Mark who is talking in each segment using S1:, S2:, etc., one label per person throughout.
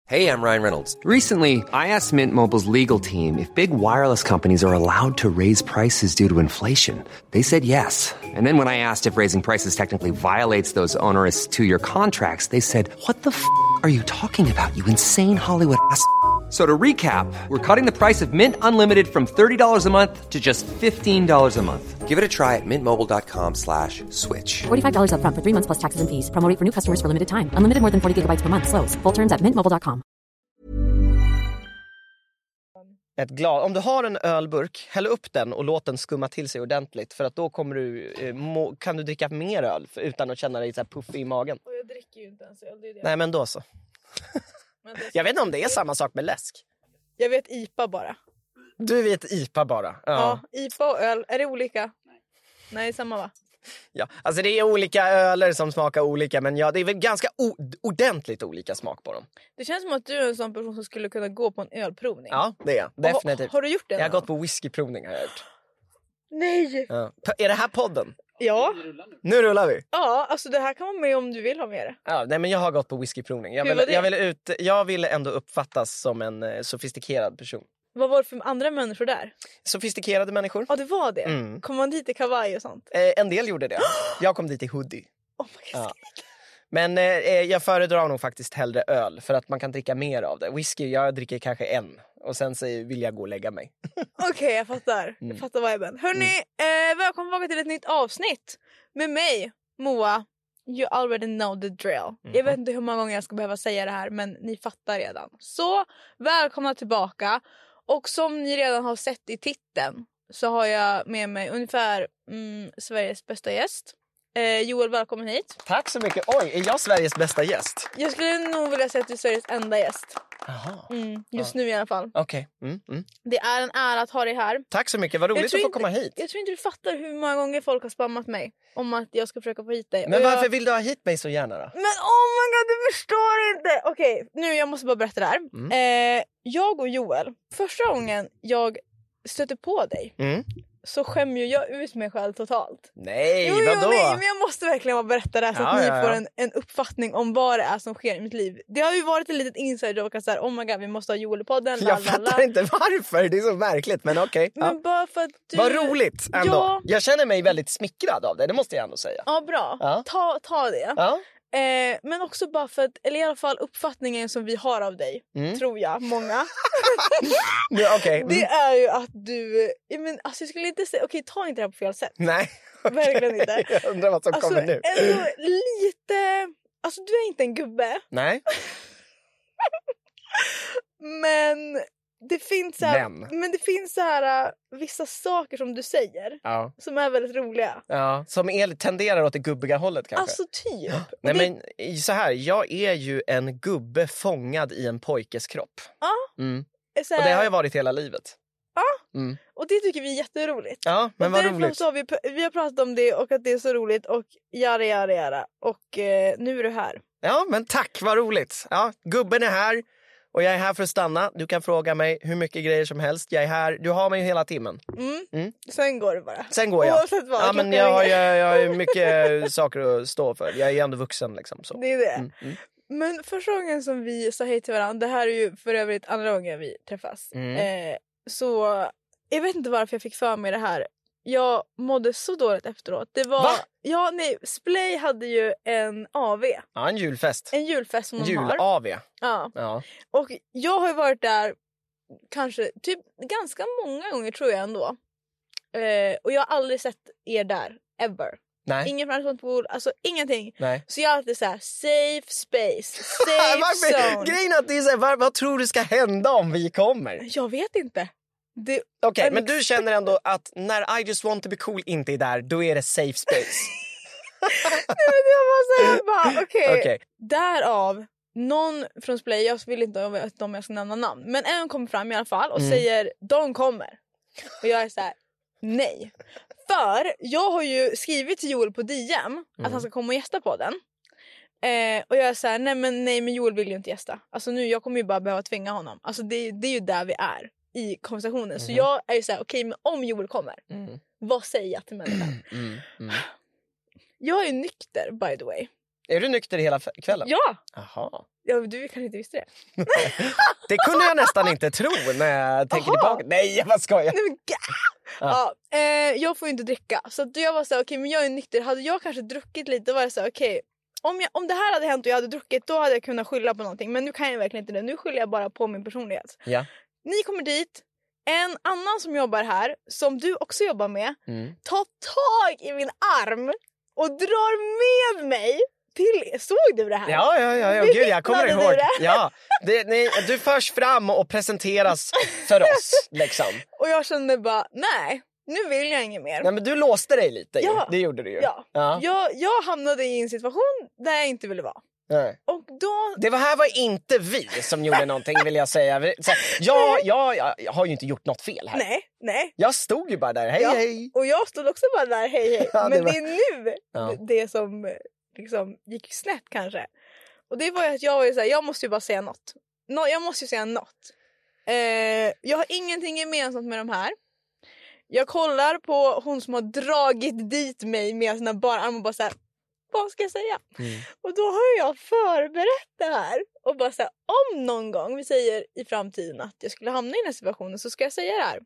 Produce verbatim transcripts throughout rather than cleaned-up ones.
S1: Hey, I'm Ryan Reynolds.
S2: Recently, I asked Mint Mobile's legal team if big wireless companies are allowed to raise prices due to inflation. They said yes. And then when I asked if raising prices technically violates those onerous two-year contracts, they said, "What the f*** are you talking about, you insane Hollywood ass?" So to recap, we're cutting the price of Mint Unlimited from thirty dollars a month to just fifteen dollars a month.
S1: Give it a try at mintmobile.com slash switch.
S3: forty-five dollars up front for three months plus taxes and fees. Promo rate for new customers for limited time. Unlimited more than forty gigabytes per month. Slows full terms at mint mobile dot com.
S4: Ett glas. Om du har en ölburk, häll upp den och låt den skumma till sig ordentligt. För att då kommer du, eh, må, kan du dricka mer öl för, utan att känna dig så här puffig i magen.
S5: Och jag dricker ju inte ens öl, det är det.
S4: Nej, men då så.
S5: Men det
S4: Jag vet inte om det är samma sak med läsk.
S5: Jag vet I P A bara.
S4: Du vet I P A bara. Ja.
S5: Ja, I P A och öl, är det olika? Nej, Nej samma va?
S4: Ja, alltså det är olika öler som smakar olika, men ja, det är väl ganska o- ordentligt olika smak på dem.
S5: Det känns som att du är en sån person som skulle kunna gå på en ölprovning.
S4: Ja, det är jag. Definitivt.
S5: Har, har du gjort det?
S4: Jag har
S5: någon?
S4: gått på whiskyprovning har jag gjort.
S5: Nej!
S4: Ja. P- Är det här podden?
S5: Ja.
S4: Nu rullar vi.
S5: Ja, alltså det här kan vara med om du vill ha med det.
S4: Ja, nej, men jag har gått på whiskyprovning. Jag
S5: Hur
S4: vill,
S5: var det?
S4: jag, vill ut, jag ville ändå uppfattas som en eh, sofistikerad person.
S5: Vad var det för andra människor där?
S4: Sofistikerade människor.
S5: Ja, det var det.
S4: Mm.
S5: Kom man dit i kavaj och sånt?
S4: Eh, en del gjorde det. Jag kom dit i hoodie.
S5: Oh my God.
S4: Ja. Men eh, jag föredrar nog faktiskt hellre öl. För att man kan dricka mer av det. Whisky, jag dricker kanske en. Och sen så vill jag gå och lägga mig.
S5: Okej, okay, jag fattar. Jag fattar viben. Hörrni, mm. eh, välkommen tillbaka till ett nytt avsnitt. Med mig, Moa. You already know the drill. Mm-hmm. Jag vet inte hur många gånger jag ska behöva säga det här, men ni fattar redan. Så, välkomna tillbaka. Och som ni redan har sett i titeln så har jag med mig ungefär mm, Sveriges bästa gäst. Eh, Joel, välkommen hit.
S4: Tack så mycket. Oj, är jag Sveriges bästa gäst?
S5: Jag skulle nog vilja säga att du är Sveriges enda gäst.
S4: Jaha.
S5: Mm, just
S4: ja.
S5: nu i alla fall.
S4: Okej. Okay. Mm, mm.
S5: Det är en ära att ha dig här.
S4: Tack så mycket, vad roligt att få
S5: inte,
S4: komma hit.
S5: Jag tror inte du fattar hur många gånger folk har spammat mig om att jag ska försöka få hit dig.
S4: Men
S5: och
S4: varför
S5: jag...
S4: vill du ha hit mig så gärna då?
S5: Men oh my god, du förstår inte! Okej, okay, nu jag måste bara berätta det här. Mm. Eh, jag och Joel, första gången jag stötte på dig mm. så skämmer ju jag ut mig själv totalt.
S4: Nej,
S5: jo,
S4: vadå?
S5: Jo, nej, men jag måste verkligen bara berätta det här så
S4: ja,
S5: att ni
S4: ja, ja.
S5: får en, en uppfattning om vad det är som sker i mitt liv. Det har ju varit ett litet inside joke att så här, oh my god, vi måste ha Joel i podden.
S4: Jag fattar inte varför, det är så märkligt, men okej. Okay.
S5: Men
S4: ja.
S5: bara för att du...
S4: Vad roligt ändå.
S5: Ja.
S4: Jag känner mig väldigt smickrad av det, det måste jag ändå säga.
S5: Ja, bra.
S4: Ja.
S5: Ta, ta det.
S4: Ja.
S5: Eh, men också bara för att, eller i alla fall uppfattningen som vi har av dig, mm. tror jag, många.
S4: ja, okay. mm.
S5: Det är ju att du, jag, men, alltså, jag skulle inte säga, okej okay, ta inte det här på fel sätt.
S4: Nej. Okay.
S5: Verkligen inte.
S4: Jag undrar vad som
S5: alltså,
S4: kommer nu.
S5: Ändå lite, alltså du är inte en gubbe.
S4: Nej.
S5: men det finns så här,
S4: men.
S5: men det finns så här uh, vissa saker som du säger
S4: ja.
S5: som är väldigt roliga.
S4: Ja, som är, tenderar åt det gubbiga hållet kanske.
S5: Alltså typ.
S4: Nej
S5: det...
S4: men så här, jag är ju en gubbe fångad i en pojkes kropp.
S5: Ja.
S4: Mm.
S5: Här...
S4: Och det har ju varit hela livet.
S5: Ja.
S4: Mm.
S5: Och det tycker vi är jätteroligt.
S4: Ja, men vad roligt.
S5: Så har vi, vi har pratat om det och att det är så roligt och jara jara jara. Och eh, nu är du här.
S4: Ja, men tack, vad roligt. Ja, gubben är här. Och jag är här för att stanna. Du kan fråga mig hur mycket grejer som helst. Jag är här. Du har mig hela timmen.
S5: Mm. Mm. Sen går det bara.
S4: Sen går jag.
S5: Oavsett vad.
S4: Ja, men jag har, jag, jag har mycket saker att stå för. Jag är ändå vuxen liksom. Så.
S5: Det är det.
S4: Mm. Mm.
S5: Men första gången som vi sa hej till varandra. Det här är ju för övrigt andra gången vi träffas.
S4: Mm.
S5: Eh, så jag vet inte varför jag fick för mig det här. Jag mådde så dåligt efteråt. Det var...
S4: Va?
S5: Ja, nej. Splay hade ju en A V.
S4: Ja, en julfest.
S5: En julfest som de
S4: Jul-A V.
S5: har. Ja.
S4: ja.
S5: Och jag har ju varit där kanske typ ganska många gånger tror jag ändå. Eh, och jag har aldrig sett er där. Ever.
S4: Nej.
S5: Ingen från alltså ingenting.
S4: Nej.
S5: Så jag är alltid såhär, safe space, safe zone.
S4: Grejen är att det är så här, vad, vad tror du ska hända om vi kommer?
S5: Jag vet inte.
S4: Okej, okay, men du känner ändå att när I just want to be cool inte är där, då är det safe space.
S5: Nej, men jag var såhär, bara okej. Okay.
S4: Okay.
S5: Därav, någon från Splay, jag vill inte att de jag ska nämna namn, men en kommer fram i alla fall och mm. säger, de kommer. Och jag är så här: nej. För jag har ju skrivit till Joel på D M mm. att han ska komma och gästa på den. Eh, och jag är så här, nej men, nej men Joel vill ju inte gästa. Alltså nu, jag kommer ju bara behöva tvinga honom. Alltså det, det är ju där vi är i konversationen. Mm. Så jag är ju så här, okej, okay, men om Joel kommer, mm. vad säger jag till människan? Mm. Mm. Jag är nykter, by the way.
S4: Är du nykter hela f- kvällen?
S5: Ja!
S4: Jaha.
S5: Ja, du kanske inte visste det.
S4: Det kunde jag nästan inte tro när jag tänker
S5: Aha.
S4: tillbaka. Nej, vad ska jag?
S5: Nej, men ga- ja. eh, jag får ju inte dricka. Så att jag var så här, okej, men jag är nykter. Hade jag kanske druckit lite, då var jag så här, okej. Om, jag, om det här hade hänt och jag hade druckit, då hade jag kunnat skylla på någonting. Men nu kan jag verkligen inte det. Nu skyller jag bara på min personlighet.
S4: Ja.
S5: Ni kommer dit. En annan som jobbar här, som du också jobbar med,
S4: Mm.
S5: tar tag i min arm och drar med mig till... Såg du det här?
S4: Ja, ja, ja, ja.
S5: Vi
S4: Gud, jag kommer
S5: vittnade
S4: ihåg.
S5: du det?
S4: Ja, det, ni, du förs fram och presenteras för oss, liksom.
S5: Och jag kände bara, nej, nu vill jag inget mer.
S4: Nej, men du låste dig lite, ju.
S5: Ja.
S4: Det gjorde du ju.
S5: Ja.
S4: Ja.
S5: Jag, jag hamnade i en situation där jag inte ville vara.
S4: Nej.
S5: Och då...
S4: Det var här var inte vi som gjorde någonting, vill jag säga. Så här, jag, jag, jag har ju inte gjort något fel här.
S5: Nej, nej.
S4: Jag stod ju bara där, hej
S5: Ja.
S4: hej.
S5: Och jag stod också bara där, hej hej.
S4: Ja, det
S5: Men
S4: var-
S5: det är nu
S4: Ja.
S5: det som eh, liksom gick snett kanske. Och det var ju att jag var ju såhär, jag måste ju bara säga något. Nå, jag måste ju säga något. Eh, jag har ingenting gemensamt med de här. Jag kollar på hon som har dragit dit mig med sina bara armar och bara såhär, vad ska jag säga?
S4: Mm.
S5: Och då har jag förberett det här. Och bara såhär, om någon gång, vi säger i framtiden att jag skulle hamna i den här situationen, så ska jag säga det här.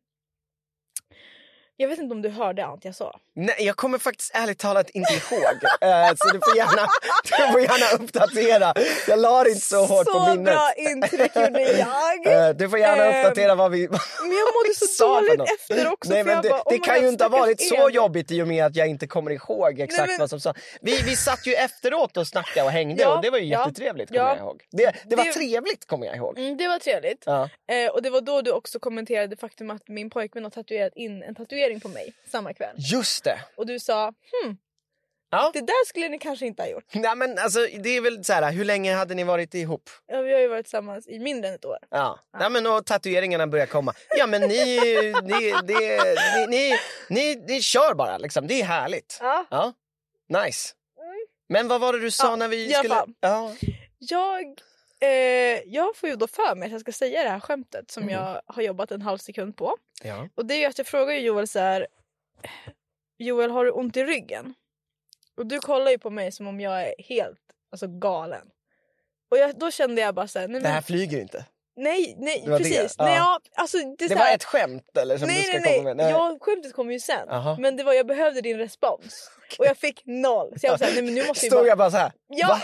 S5: Jag vet inte om du hörde allt jag sa.
S4: Nej, jag kommer faktiskt ärligt talat inte ihåg. Eh, så du får gärna, du får gärna uppdatera. Jag la det inte så hårt
S5: Så
S4: på minnet.
S5: bra intryck gjorde jag.
S4: Eh, du får gärna
S5: Ehm,
S4: uppdatera vad vi
S5: Men jag mådde så
S4: sa för
S5: dåligt
S4: något.
S5: efter också.
S4: Nej,
S5: för
S4: men
S5: jag
S4: det,
S5: bara, oh
S4: det
S5: my
S4: kan
S5: God,
S4: ju inte ha
S5: stackars
S4: varit så
S5: Emil.
S4: jobbigt i och med att jag inte kommer ihåg exakt
S5: Nej, men-
S4: vad som sa. Vi, vi satt ju efteråt och snackade och hängde
S5: Ja,
S4: och det var ju
S5: ja,
S4: jättetrevligt, kommer
S5: ja.
S4: jag ihåg. Det, det var
S5: Det-
S4: trevligt, kommer jag ihåg.
S5: Mm, det var trevligt.
S4: Ja.
S5: Eh, och det var då du också kommenterade det faktum att min pojkvän har tatuerat in en tatuering på mig samma kväll.
S4: Just det.
S5: Och du sa, hmm,
S4: Ja.
S5: det där skulle ni kanske inte ha gjort.
S4: Nej, men alltså, det är väl så här, hur länge hade ni varit ihop?
S5: Ja, vi har ju varit tillsammans i mindre än ett år.
S4: Ja, Nej, men och tatueringarna börjar komma. Ja, men ni, ni, det, ni, ni, ni, ni kör bara liksom, det är härligt.
S5: Ja.
S4: Ja, nice. Men vad var det du sa
S5: Ja,
S4: när vi
S5: i alla
S4: skulle...
S5: fall.
S4: Ja.
S5: Jag, eh, jag får ju då för mig att jag ska säga det här skämtet som jag har jobbat en halv sekund på.
S4: Ja.
S5: Och det är ju att jag frågar ju Joel så här, Joel, har du ont i ryggen? Och du kollar ju på mig som om jag är helt alltså, galen. Och jag, då kände jag bara så här, nej,
S4: Det här
S5: men,
S4: flyger inte.
S5: nej, nej
S4: Det var det,
S5: precis.
S4: ja.
S5: Nej, ja, alltså, det är
S4: Det
S5: så
S4: var
S5: här,
S4: ett skämt eller som du
S5: nej,
S4: ska
S5: nej, nej,
S4: komma med? Nej.
S5: Ja, skämtet kom ju sen.
S4: Aha.
S5: Men det var, jag behövde din respons. Och jag fick noll. Så jag var så här, nej men nu måste jag
S4: Stod
S5: bara...
S4: jag bara så här?
S5: Ja.
S4: Va?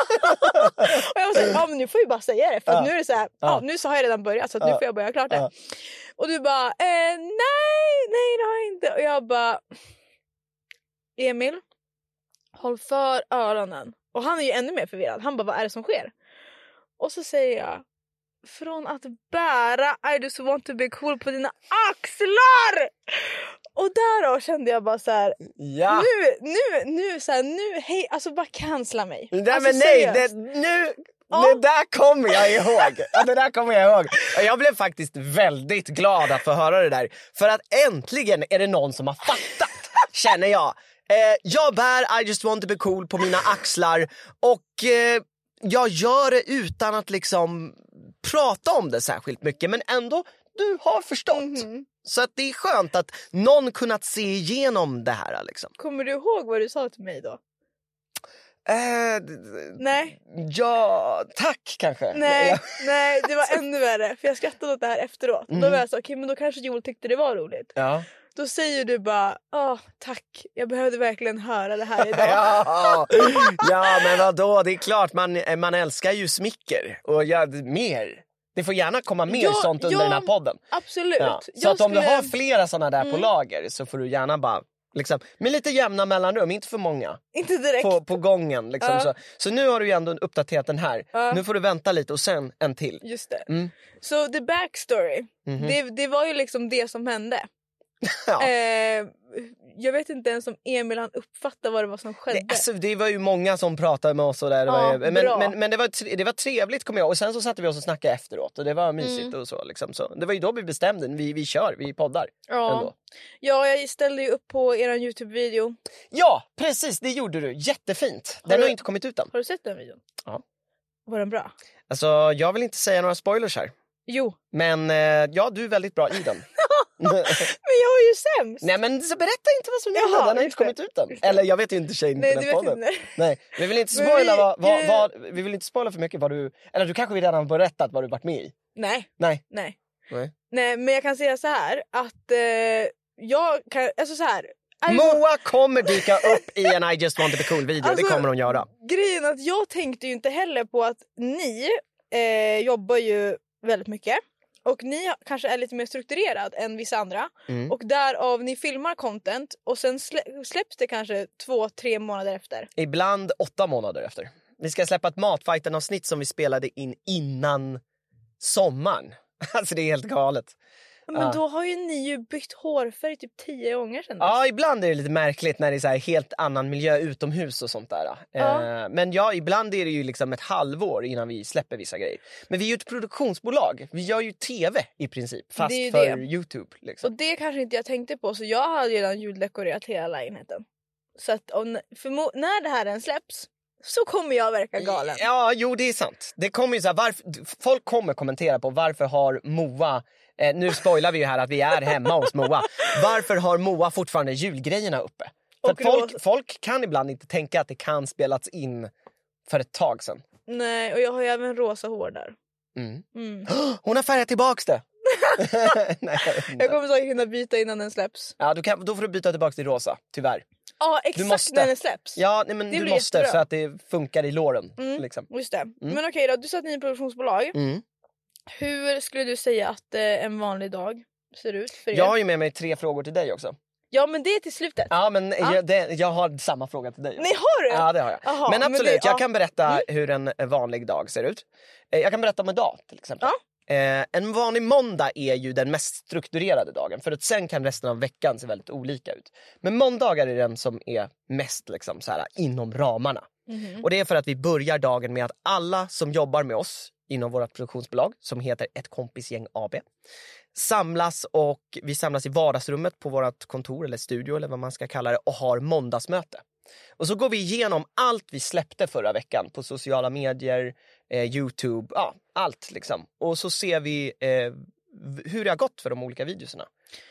S5: Och jag var så här, ja men nu får jag bara säga det. För att
S4: Ja.
S5: nu är det så här, ja.
S4: Ja.
S5: nu så har jag redan börjat så att nu
S4: Ja.
S5: får jag börja klart det.
S4: Ja.
S5: Och du bara, eh, nej, nej det har jag inte. Och jag bara, Emil, håll för öronen. Och han är ju ännu mer förvirrad. Han bara, vad är det som sker? Och så säger jag, från att bära I just want to be cool på dina axlar. Och där då kände jag bara så här,
S4: Ja.
S5: nu, nu, nu, så här, nu, hej, alltså bara cancella mig.
S4: Nej,
S5: alltså,
S4: men nej, det,
S5: seriöst.
S4: nu...
S5: Ja.
S4: Det där kommer jag ihåg. Ja, det där kommer jag ihåg. Och jag blev faktiskt väldigt glad att få höra det där. För att äntligen är det någon som har fattat, känner jag. Eh, jag bär I just want to be cool på mina axlar. Och eh, jag gör det utan att liksom prata om det särskilt mycket. Men ändå, du har förstått.
S5: Mhm.
S4: Så att det är skönt att någon kunnat se igenom det här liksom.
S5: Kommer du ihåg vad du sa till mig då?
S4: Eh, d- d-
S5: Nej,
S4: ja, tack kanske.
S5: nej,
S4: Ja.
S5: nej, det var ännu värre. För jag skrattade åt det här efteråt. Och då var jag så, okej men då kanske Joel tyckte det var roligt.
S4: Ja.
S5: Då säger du bara, åh tack, jag behövde verkligen höra det här idag.
S4: Ja, ja, men vadå? Det är klart, man, man älskar ju smicker. Och ja, mer. Det får gärna komma mer
S5: Ja,
S4: sånt under
S5: ja,
S4: den här podden.
S5: Absolut.
S4: Ja. Så
S5: Jag
S4: att om du
S5: skulle-
S4: har flera såna där på lager så får du gärna bara, liksom, med lite jämna mellanrum, inte för många.
S5: Inte direkt.
S4: På, på gången liksom.
S5: Ja.
S4: Så, så nu har du ju ändå uppdaterat den här.
S5: Ja.
S4: Nu får du vänta lite och sen en till.
S5: Just det.
S4: Mm.
S5: Så the backstory,
S4: Mhm.
S5: det, det var ju liksom det som hände.
S4: Ja.
S5: Eh, jag vet inte ens om Emil han uppfattade vad det var som skedde.
S4: Det, alltså, det var ju många som pratade med oss och där. Det
S5: Ja,
S4: var ju, men
S5: bra.
S4: men, men det, var, tre- det var trevligt, kommer jag. Och sen så satte vi oss och snackade efteråt. Och det var mysigt
S5: Mm.
S4: och så, liksom. Så det var ju då vi bestämde. Vi, vi kör, vi poddar.
S5: ja.
S4: Ändå.
S5: ja, jag ställde ju upp på er Youtube-video.
S4: Ja, precis. Det gjorde du. Jättefint. Den
S5: Har
S4: har
S5: du-
S4: inte kommit ut än.
S5: Har du sett den videon?
S4: Ja.
S5: Var den bra?
S4: Alltså, jag vill inte säga några spoilers här.
S5: Jo.
S4: Men eh, ja, du är väldigt bra i den.
S5: Men jag är ju sämst.
S4: Nej men så berätta inte vad som
S5: Jaha,
S4: händer, den har inte
S5: just det.
S4: kommit ut än.
S5: Just det.
S4: Eller jag vet ju inte tjejen
S5: Nej,
S4: på
S5: du
S4: den
S5: vet
S4: podden.
S5: inte.
S4: Nej, vi vill inte
S5: Men
S4: spoila
S5: vi-
S4: vad, vad,
S5: eh,
S4: vad, vi vill inte spoila för mycket vad du, eller du kanske redan har berättat vad du varit med i.
S5: Nej,
S4: Nej.
S5: nej.
S4: Nej.
S5: Nej, men jag kan säga så här att eh, jag kan, alltså så här.
S4: Moa kommer dyka upp i en I just want to be cool video,
S5: Alltså,
S4: det kommer hon göra.
S5: Grejen är att jag tänkte ju inte heller på att ni eh, jobbar ju väldigt mycket. Och ni har- kanske är lite mer strukturerad än vissa andra.
S4: Mm.
S5: Och därav ni filmar content och sen slä- släpps det kanske två, tre månader efter.
S4: Ibland åtta månader efter. Vi ska släppa ett Matfighten-avsnitt som vi spelade in innan sommaren. Alltså det är helt galet.
S5: Men
S4: Ja.
S5: då har ju ni ju bytt hårfärg typ tio gånger sedan.
S4: Ja, ibland är det lite märkligt när det är så här helt annan miljö utomhus och sånt där.
S5: Ja.
S4: Eh, men ja, ibland är det ju liksom ett halvår innan vi släpper vissa grejer. Men vi är ju ett produktionsbolag. Vi gör ju tv i princip, fast
S5: Det är ju
S4: för
S5: det.
S4: YouTube. Liksom.
S5: Och det kanske inte jag tänkte på, så jag hade redan juldekorerat hela lägenheten. Så att om, förmo- när det här än släpps så kommer jag verka galen.
S4: Ja, jo det är sant. Det kommer ju så här, varför, folk kommer kommentera på varför har Moa, eh, nu spoilar vi ju här att vi är hemma hos Moa. Varför har Moa fortfarande julgrejerna uppe? För
S5: Och
S4: att folk,
S5: då-
S4: folk kan ibland inte tänka att det kan spelats in för ett tag sedan.
S5: Nej, och jag har ju även rosa hår där.
S4: Mm.
S5: Mm.
S4: Hon har färgat tillbaks det. Nej, jag vet inte.
S5: Jag kommer säkert hinna byta innan den släpps.
S4: Ja, du kan, då får du byta tillbaks till rosa, tyvärr.
S5: Ja, exakt
S4: måste.
S5: när den släpps.
S4: Ja, nej, men
S5: Det
S4: du
S5: blir
S4: måste
S5: jättebra.
S4: så att det funkar i låren.
S5: Mm.
S4: Liksom.
S5: Just det. Men okej då, du sa att ni är ett produktionsbolag.
S4: Mm.
S5: Hur skulle du säga att eh, en vanlig dag ser ut för er?
S4: Jag har ju med mig tre frågor till dig också.
S5: Ja, men det är till slutet.
S4: Ja, men
S5: Ja.
S4: Jag, det, jag har samma fråga till dig.
S5: Nej, har du?
S4: Ja, det har jag.
S5: Aha,
S4: men
S5: men
S4: absolut,
S5: det- ja.
S4: jag kan berätta hur en vanlig dag ser ut. Eh, Jag kan berätta om en dag till exempel. Eh, en vanlig måndag är ju den mest strukturerade dagen. För att sen kan resten av veckan se väldigt olika ut. Men måndagar är den som är mest liksom, så här, inom ramarna. Och det är för att vi börjar dagen med att alla som jobbar med oss inom vårt produktionsbolag, som heter Ett kompisgäng A B, samlas och vi samlas i vardagsrummet på vårt kontor eller studio eller vad man ska kalla det och har måndagsmöte. Och så går vi igenom allt vi släppte förra veckan på sociala medier, eh, YouTube, ja, allt liksom. Och så ser vi eh, hur det har gått för de olika videoserna.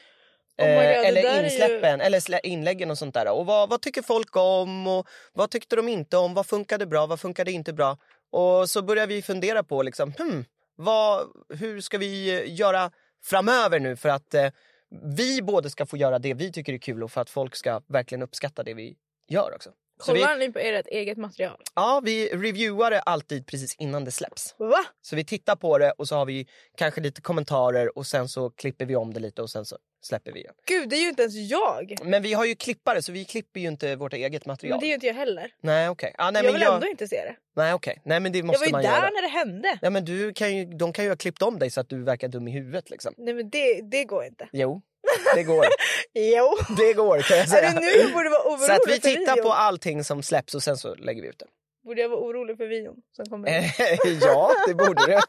S5: Oh my God, det där
S4: eller
S5: är ju-
S4: insläppen, eller slä- inläggen och sånt där. Och vad, vad tycker folk om och vad tyckte de inte om? Vad funkade bra, vad funkade inte bra? Och så börjar vi fundera på liksom, hmm, vad, hur ska vi eh, göra framöver nu för att eh, vi både ska få göra det vi tycker är kul och för att folk ska verkligen uppskatta det vi gör också. Så vi,
S5: Kollar ni på ert eget material?
S4: ja, vi reviewar det alltid precis innan det släpps.
S5: Va?
S4: Så vi tittar på det och så har vi kanske lite kommentarer och sen så klipper vi om det lite och sen så släpper vi igen.
S5: Gud, det är ju inte ens jag.
S4: Men vi har ju klippare så vi klipper ju inte vårt eget material.
S5: Men det är ju inte jag heller.
S4: Nej okej. Ah, nej,
S5: jag
S4: men
S5: vill
S4: jag...
S5: ändå inte se det.
S4: Nej okej. Nej men det
S5: Jag
S4: måste
S5: var ju
S4: man
S5: där
S4: göra.
S5: när det hände.
S4: Ja men du kan ju, de kan ju ha klippt om dig så att du verkar dum i huvudet liksom.
S5: Nej, men det, det går inte.
S4: Jo, det går.
S5: Jo.
S4: Det går kan jag säga.
S5: Är det nu jag borde vara orolig
S4: Så att vi
S5: för
S4: tittar
S5: videon?
S4: på allting som släpps och sen så lägger vi ut det.
S5: Borde jag vara orolig för videon som kommer?
S4: Ja, det borde det.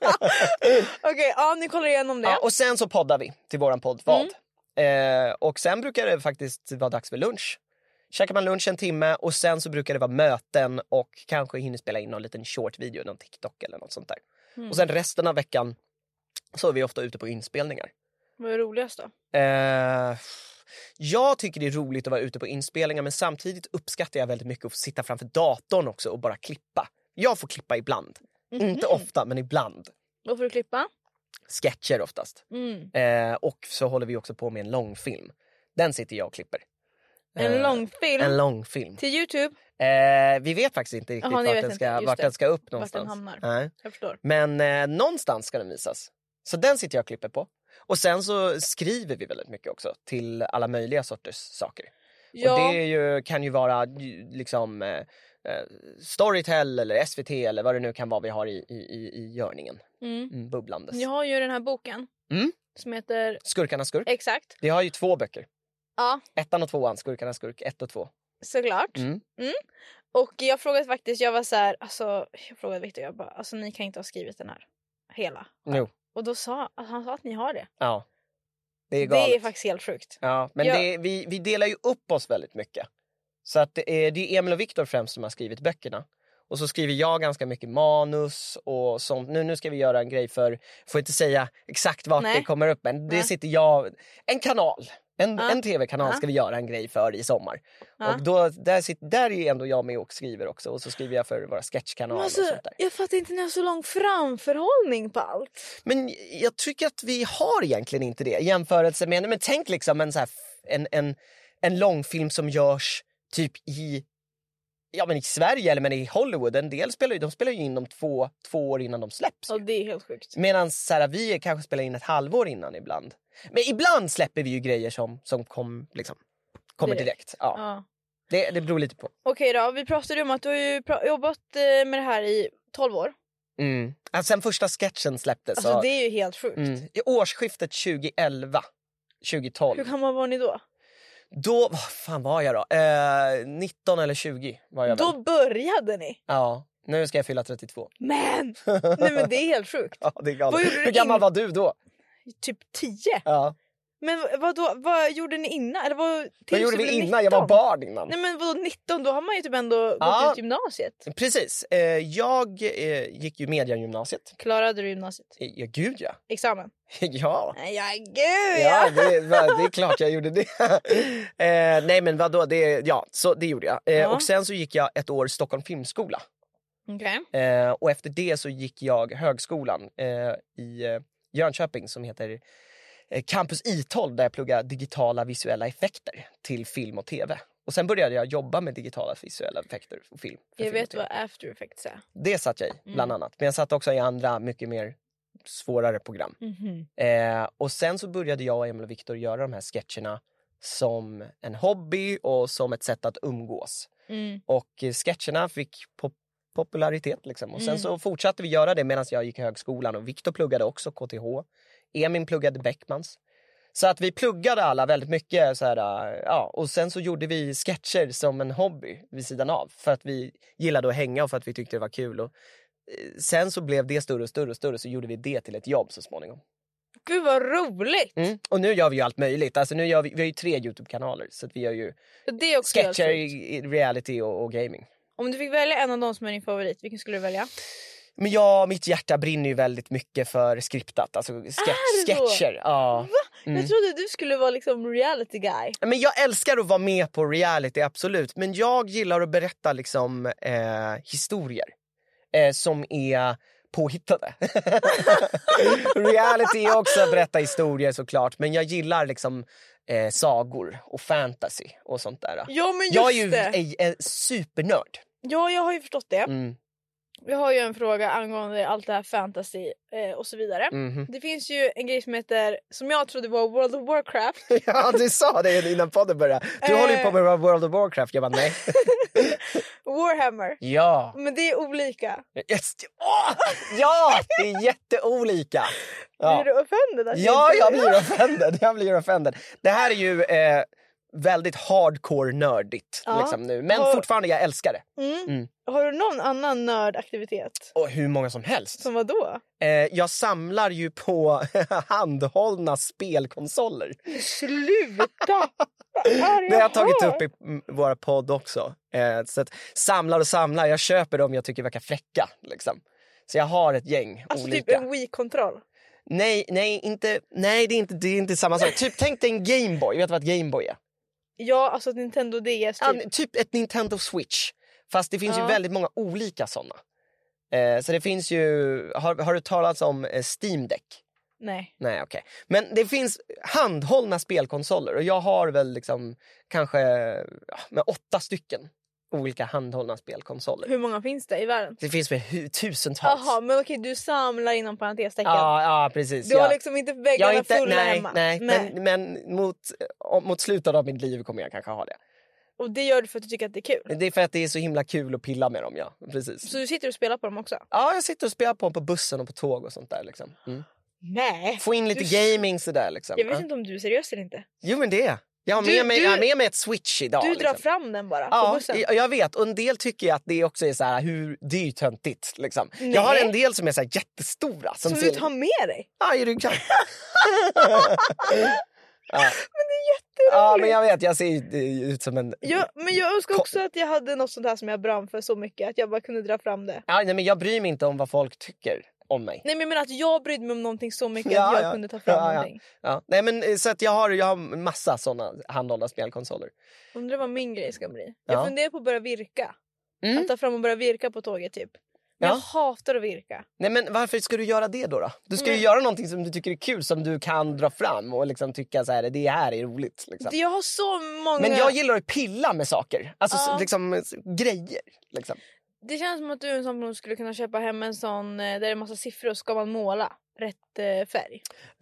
S5: Okej, ja, ni kollar igenom det.
S4: Ja, och sen så poddar vi till våran podd Vad. Eh, och sen brukar det faktiskt vara dags för lunch. Käkar man lunch en timme och sen så brukar det vara möten och kanske hinner spela in någon liten short video, någon TikTok eller något sånt där. Och sen resten av veckan så är vi ofta ute på inspelningar.
S5: Vad är roligast då?
S4: Eh, jag tycker det är roligt att vara ute på inspelningar men samtidigt uppskattar jag väldigt mycket att få sitta framför datorn också och bara klippa. Jag får klippa ibland. Inte ofta men ibland.
S5: Vad får du klippa?
S4: Sketcher oftast.
S5: Mm.
S4: Eh, och så håller vi också på med en långfilm. Den sitter jag och klipper.
S5: En
S4: Eh,
S5: långfilm?
S4: En långfilm.
S5: Till YouTube?
S4: Eh, vi vet faktiskt inte riktigt
S5: Jaha, ni
S4: vart,
S5: vet
S4: den
S5: inte.
S4: ska,
S5: Just
S4: vart
S5: det.
S4: den ska upp
S5: Vart den
S4: någonstans.
S5: hamnar.
S4: Nej.
S5: Jag förstår.
S4: Men eh, någonstans ska den visas. Så den sitter jag och klipper på. Och sen så skriver vi väldigt mycket också till alla möjliga sorters saker.
S5: Ja.
S4: Och det är ju, kan ju vara ju, liksom eh, eh, Storytel eller S V T eller vad det nu kan vara vi har i, i, i, i görningen.
S5: Mm.
S4: Mm, bubblandes.
S5: Jag har ju den här boken.
S4: Mm.
S5: Som heter...
S4: Skurkarnas skurk.
S5: Exakt.
S4: Vi har ju två böcker.
S5: Ja,
S4: Ettan och tvåan, Skurkarnas skurk, ett och två.
S5: såklart.
S4: Mm.
S5: Och jag frågade faktiskt, jag var så här, alltså, jag frågade Victor, jag bara, alltså ni kan inte ha skrivit den här hela.
S4: Jo,
S5: Och då sa han sa att ni har det.
S4: ja. Det är galet.
S5: Det är faktiskt helt sjukt.
S4: Ja, men
S5: Ja.
S4: Det, vi, vi delar ju upp oss väldigt mycket. Så att det är, det är Emil och Viktor främst som har skrivit böckerna. Och så skriver jag ganska mycket manus och sånt. Nu, nu ska vi göra en grej för, får inte säga exakt vart
S5: Nej.
S4: det kommer upp, men det
S5: Nej.
S4: sitter jag, en kanal. En,
S5: Ja.
S4: en tv-kanal
S5: Ja.
S4: ska vi göra en grej för i sommar.
S5: Ja.
S4: Och då, där, sitter, där är ändå jag med och skriver också. Och så skriver jag för våra sketchkanaler
S5: Men alltså,
S4: och sånt där.
S5: jag fattar inte när jag har så lång framförhållning på allt.
S4: Men jag tycker att vi har egentligen inte det i jämförelse med, men tänk liksom en, så här, en, en, en långfilm som görs typ i, ja, men i Sverige eller men i Hollywood. En del spelar ju, de spelar ju in dem två, två år innan de släpps.
S5: Ja, det är helt sjukt.
S4: Medan så här, vi kanske spelar in ett halvår innan ibland. Men ibland släpper vi ju grejer som, som kom, liksom, kommer
S5: Direkt.
S4: direkt. Ja.
S5: Ja.
S4: Det, det beror lite på.
S5: Okej då, vi pratade om att du har ju pra- jobbat eh, med det här i tolv år.
S4: Mm. Alltså, sen första sketchen släpptes.
S5: Alltså
S4: så,
S5: det är ju helt sjukt.
S4: mm, i årsskiftet tjugoelva tjugohundratolv.
S5: Hur gammal var ni då?
S4: Då, vad fan var jag då? Eh, nitton eller tjugo var jag
S5: Då
S4: väl.
S5: började ni.
S4: Ja, nu ska jag fylla trettiotvå.
S5: Men! Nej men det är helt sjukt.
S4: Ja, det är
S5: Vad
S4: galet.
S5: gjorde du
S4: Hur gammal
S5: in-
S4: var du då?
S5: Typ tio.
S4: Ja.
S5: Men vad, då, vad gjorde ni innan? Eller vad,
S4: Vad
S5: tills
S4: gjorde
S5: du
S4: vi
S5: blev
S4: innan? Jag var
S5: nitton?
S4: barn innan.
S5: Nej men vadå nitton? Då har man ju typ ändå
S4: Ja.
S5: gått ut gymnasiet.
S4: Precis. Eh, jag eh, gick ju mediagymnasiet.
S5: Klarade du gymnasiet?
S4: Eh, Ja, gud ja.
S5: Examen?
S4: Ja.
S5: Nej, ja gud
S4: Ja,
S5: ja!
S4: det, va- det är klart jag gjorde det. eh, nej men vadå, det, ja, så det gjorde jag. Eh,
S5: Ja.
S4: Och sen så gick jag ett år Stockholm Filmskola.
S5: Okej.
S4: Eh, och efter det så gick jag högskolan eh, i eh, Jönköping som heter eh, Campus I tolv, där jag pluggade digitala visuella effekter till film och tv. Och sen började jag jobba med digitala visuella effekter och film. för
S5: Jag
S4: film och
S5: vet
S4: TV.
S5: vad After Effects är.
S4: Det satt jag i, bland annat. Men jag satt också i andra, mycket mer svårare program.
S5: Mhm.
S4: Eh, och sen så började jag och Emil och Viktor göra de här sketcherna som en hobby och som ett sätt att umgås.
S5: Mm.
S4: Och eh, sketcherna fick pop- popularitet liksom. Och sen
S5: Mm.
S4: så fortsatte vi göra det medan jag gick i högskolan. Och Viktor pluggade också K T H. Emil pluggade Beckmans. Så att vi pluggade alla väldigt mycket så här, äh, ja, och sen så gjorde vi sketcher som en hobby vid sidan av för att vi gillade att hänga och för att vi tyckte det var kul. Och eh, sen så blev det större och större och större, så gjorde vi det till ett jobb så småningom.
S5: Gud vad roligt!
S4: Mm. Och nu gör vi ju allt möjligt. Alltså nu gör vi, vi har ju tre YouTube-kanaler, så att vi gör ju
S5: Det är också helt
S4: sketcher,
S5: sjukt.
S4: i, i reality och, och gaming.
S5: Om du fick välja en av dem som är din favorit, vilken skulle du välja?
S4: Men ja, mitt hjärta brinner ju väldigt mycket för skriptat, alltså sketch,
S5: Är det så?
S4: sketcher. Ja. Mm.
S5: Jag trodde du skulle vara liksom reality guy.
S4: Men jag älskar att vara med på reality, absolut. Men jag gillar att berätta liksom eh, historier eh, som är påhittade. Reality är också att berätta historier såklart. Men jag gillar liksom eh, sagor och fantasy och sånt där.
S5: Ja men just
S4: Jag är ju
S5: det!
S4: en, en supernörd.
S5: Ja jag har ju förstått det.
S4: Mm.
S5: Vi har ju en fråga angående allt det här fantasy eh, och så vidare.
S4: Mhm.
S5: Det finns ju en grej som heter, som jag trodde var World of Warcraft.
S4: Ja, du sa det innan podden började. Du
S5: Eh.
S4: håller ju på med World of Warcraft. Jag bara, nej.
S5: Warhammer.
S4: Ja.
S5: Men det är olika.
S4: Yes. Åh! Ja, det är jätteolika. Ja.
S5: Blir du offended? att
S4: Ja,
S5: inte-
S4: jag blir offended. Jag blir offended. Det här är ju eh, väldigt hardcore nördigt
S5: Ja.
S4: liksom nu. Men
S5: Har-
S4: fortfarande, jag älskar det.
S5: Mm.
S4: Mm.
S5: Har du någon annan nördaktivitet?
S4: Och hur många som helst.
S5: Som vad då?
S4: Eh, jag samlar ju på handhållna spelkonsoler.
S5: Sluta!
S4: Det har jag tagit upp i mm, våra podd också. Eh, så att samlar och samlar. Jag köper dem jag tycker verkar fräcka. Liksom. Så jag har ett gäng
S5: Alltså
S4: olika.
S5: typ en Wii-kontroll.
S4: Nej, nej, inte, nej det, är inte, det är inte samma sak. Typ, tänk dig en Gameboy. Vet du vad ett Gameboy är?
S5: Ja, alltså ett Nintendo D S typ.
S4: Ja, typ ett Nintendo Switch. Fast det finns
S5: Ja.
S4: ju väldigt många olika sådana. Eh, så det finns ju... Har, har du talat om eh, Steam Deck?
S5: Nej.
S4: Nej, okej. Men det finns handhållna spelkonsoler. Och jag har väl liksom kanske ja, med åtta stycken olika handhållna spelkonsoler.
S5: Hur många finns det i världen?
S4: Det finns väl hu- tusentals.
S5: Jaha, men okej, du samlar inom parentestecken.
S4: Ja, ja, precis.
S5: Du har
S4: ja.
S5: liksom inte
S4: Jag
S5: väggarna
S4: är inte,
S5: fulla
S4: nej,
S5: hemma.
S4: nej, men, men mot, om- mot slutet av mitt liv kommer jag kanske ha det.
S5: Och det gör du för att du tycker att det är kul.
S4: Det är för att det är så himla kul att pilla med dem, ja. Precis.
S5: Så du sitter och spelar på dem också?
S4: Ja, jag sitter och spelar på dem på bussen och på tåg och sånt där liksom. Mm.
S5: Nej.
S4: Få in lite
S5: Du-
S4: gaming sådär liksom.
S5: Jag vet
S4: Ja.
S5: inte om du är seriös eller inte.
S4: Jo, men det är jag. Har
S5: Du-
S4: med mig,
S5: du-
S4: jag har med mig ett Switch idag.
S5: Du drar
S4: liksom.
S5: fram den bara på
S4: Ja,
S5: bussen.
S4: jag, jag vet. Och en del tycker jag att det också är så här, hur det är ju töntigt liksom.
S5: Nej.
S4: Jag har en del som är så här jättestora. Som
S5: Som
S4: ser...
S5: du tar med dig.
S4: Ja, i ryggen. Ja. Ja, men jag vet, jag ser ju ut som en...
S5: Ja, men jag önskar också att jag hade något sånt här som jag brann för så mycket. Att jag bara kunde dra fram det.
S4: Ja, nej, men jag bryr mig inte om vad folk tycker om mig.
S5: Nej, men jag menar att jag brydde mig om någonting så mycket
S4: Ja,
S5: att jag
S4: ja.
S5: kunde ta fram
S4: Ja, ja.
S5: någonting.
S4: Ja. Nej, men så att jag har, jag har massa sådana handhållna spelkonsoler.
S5: Undrar vad min grej ska bli.
S4: Ja.
S5: Jag funderar på att börja virka.
S4: Mm.
S5: Att ta fram och börja virka på tåget typ. Men
S4: Ja.
S5: jag hatar att virka.
S4: Nej, men varför ska du göra det då? då? Du ska ju
S5: Nej.
S4: göra någonting som du tycker är kul, som du kan dra fram och liksom tycka så här, det här är roligt. Liksom.
S5: Jag har så många...
S4: Men jag gillar att pilla med saker. Alltså
S5: Ja.
S4: så, liksom s- grejer. Liksom.
S5: Det känns som att du är en sån person som skulle kunna köpa hem en sån eh, där det är massa siffror och ska man måla rätt eh, färg.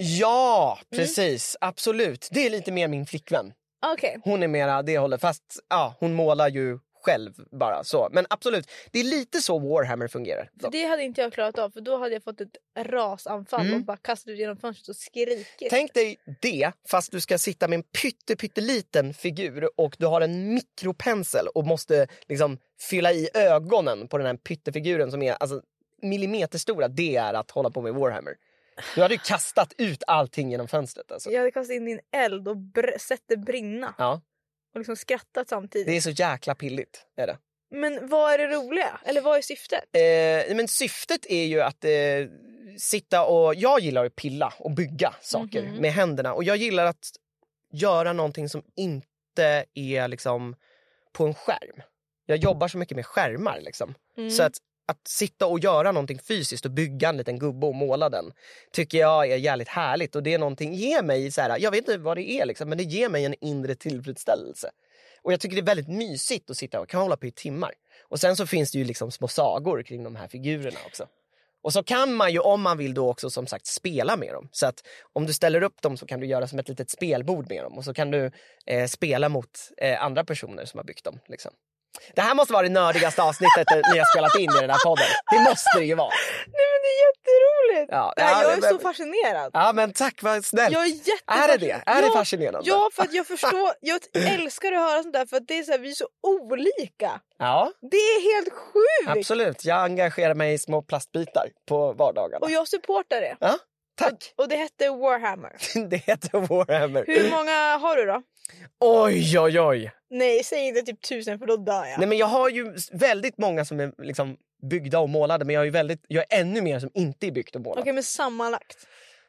S4: Ja,
S5: Mm.
S4: precis. Absolut. Det är lite mer min flickvän.
S5: Okej.
S4: Hon är mera det hållet. Fast ja, hon målar ju själv bara så. Men absolut, det är lite så Warhammer fungerar.
S5: För det hade inte jag klarat av, för då hade jag fått ett rasanfall
S4: Mm.
S5: och bara kastat ut genom fönstret och skrikit.
S4: Tänk dig det, fast du ska sitta med en pytte, pytteliten figur och du har en mikropensel och måste liksom fylla i ögonen på den här pyttefiguren som är alltså, millimeterstora. Det är att hålla på med Warhammer. Du hade ju kastat ut allting genom fönstret. Alltså.
S5: Jag hade kastat in i en eld och br- sett det brinna.
S4: Ja,
S5: Och liksom skrattat samtidigt.
S4: det är så jäkla pilligt. Är det.
S5: Men vad är det roliga? Eller vad är syftet?
S4: Eh, men syftet är ju att eh, sitta och... Jag gillar att pilla och bygga saker
S5: Mhm.
S4: med händerna. Och jag gillar att göra någonting som inte är liksom på en skärm. Jag jobbar så mycket med skärmar liksom.
S5: Mm.
S4: Så att, att sitta och göra någonting fysiskt och bygga en liten gubbe och måla den tycker jag är jävligt härligt. Och det är någonting, ger mig så här, jag vet inte vad det är liksom, men det ger mig en inre tillfredsställelse. Och jag tycker det är väldigt mysigt att sitta och kan hålla på i timmar. Och sen så finns det ju liksom små sagor kring de här figurerna också. Och så kan man ju, om man vill då också som sagt spela med dem. Så att om du ställer upp dem så kan du göra som ett litet spelbord med dem. Och så kan du eh, spela mot eh, andra personer som har byggt dem liksom. Det här måste vara det nördigaste avsnittet ni har spelat in i den här podden. Det måste det ju vara.
S5: Nej, men det är jätteroligt!
S4: Ja,
S5: Nej,
S4: ja,
S5: jag är
S4: men-
S5: så fascinerad.
S4: Ja, men tack, vad snällt.
S5: Jag är
S4: Är
S5: jättefascinerad.
S4: det det? Är det
S5: ja,
S4: fascinerande?
S5: Ja, för att jag förstår. Jag älskar att höra sånt där, för att det är så här, vi är så olika.
S4: Ja,
S5: Det är helt sjukt.
S4: absolut. Jag engagerar mig i små plastbitar på vardagarna.
S5: Och jag supportar det.
S4: Ja, tack.
S5: Och det hette Warhammer.
S4: Det heter Warhammer.
S5: Hur många har du då?
S4: Oj, oj, oj.
S5: Nej, säg inte typ tusen för då dör jag.
S4: Nej, men jag har ju väldigt många som är liksom byggda och målade, men jag är ju väldigt, jag är ännu mer som inte är byggt och målat.
S5: Okej, men sammanlagt.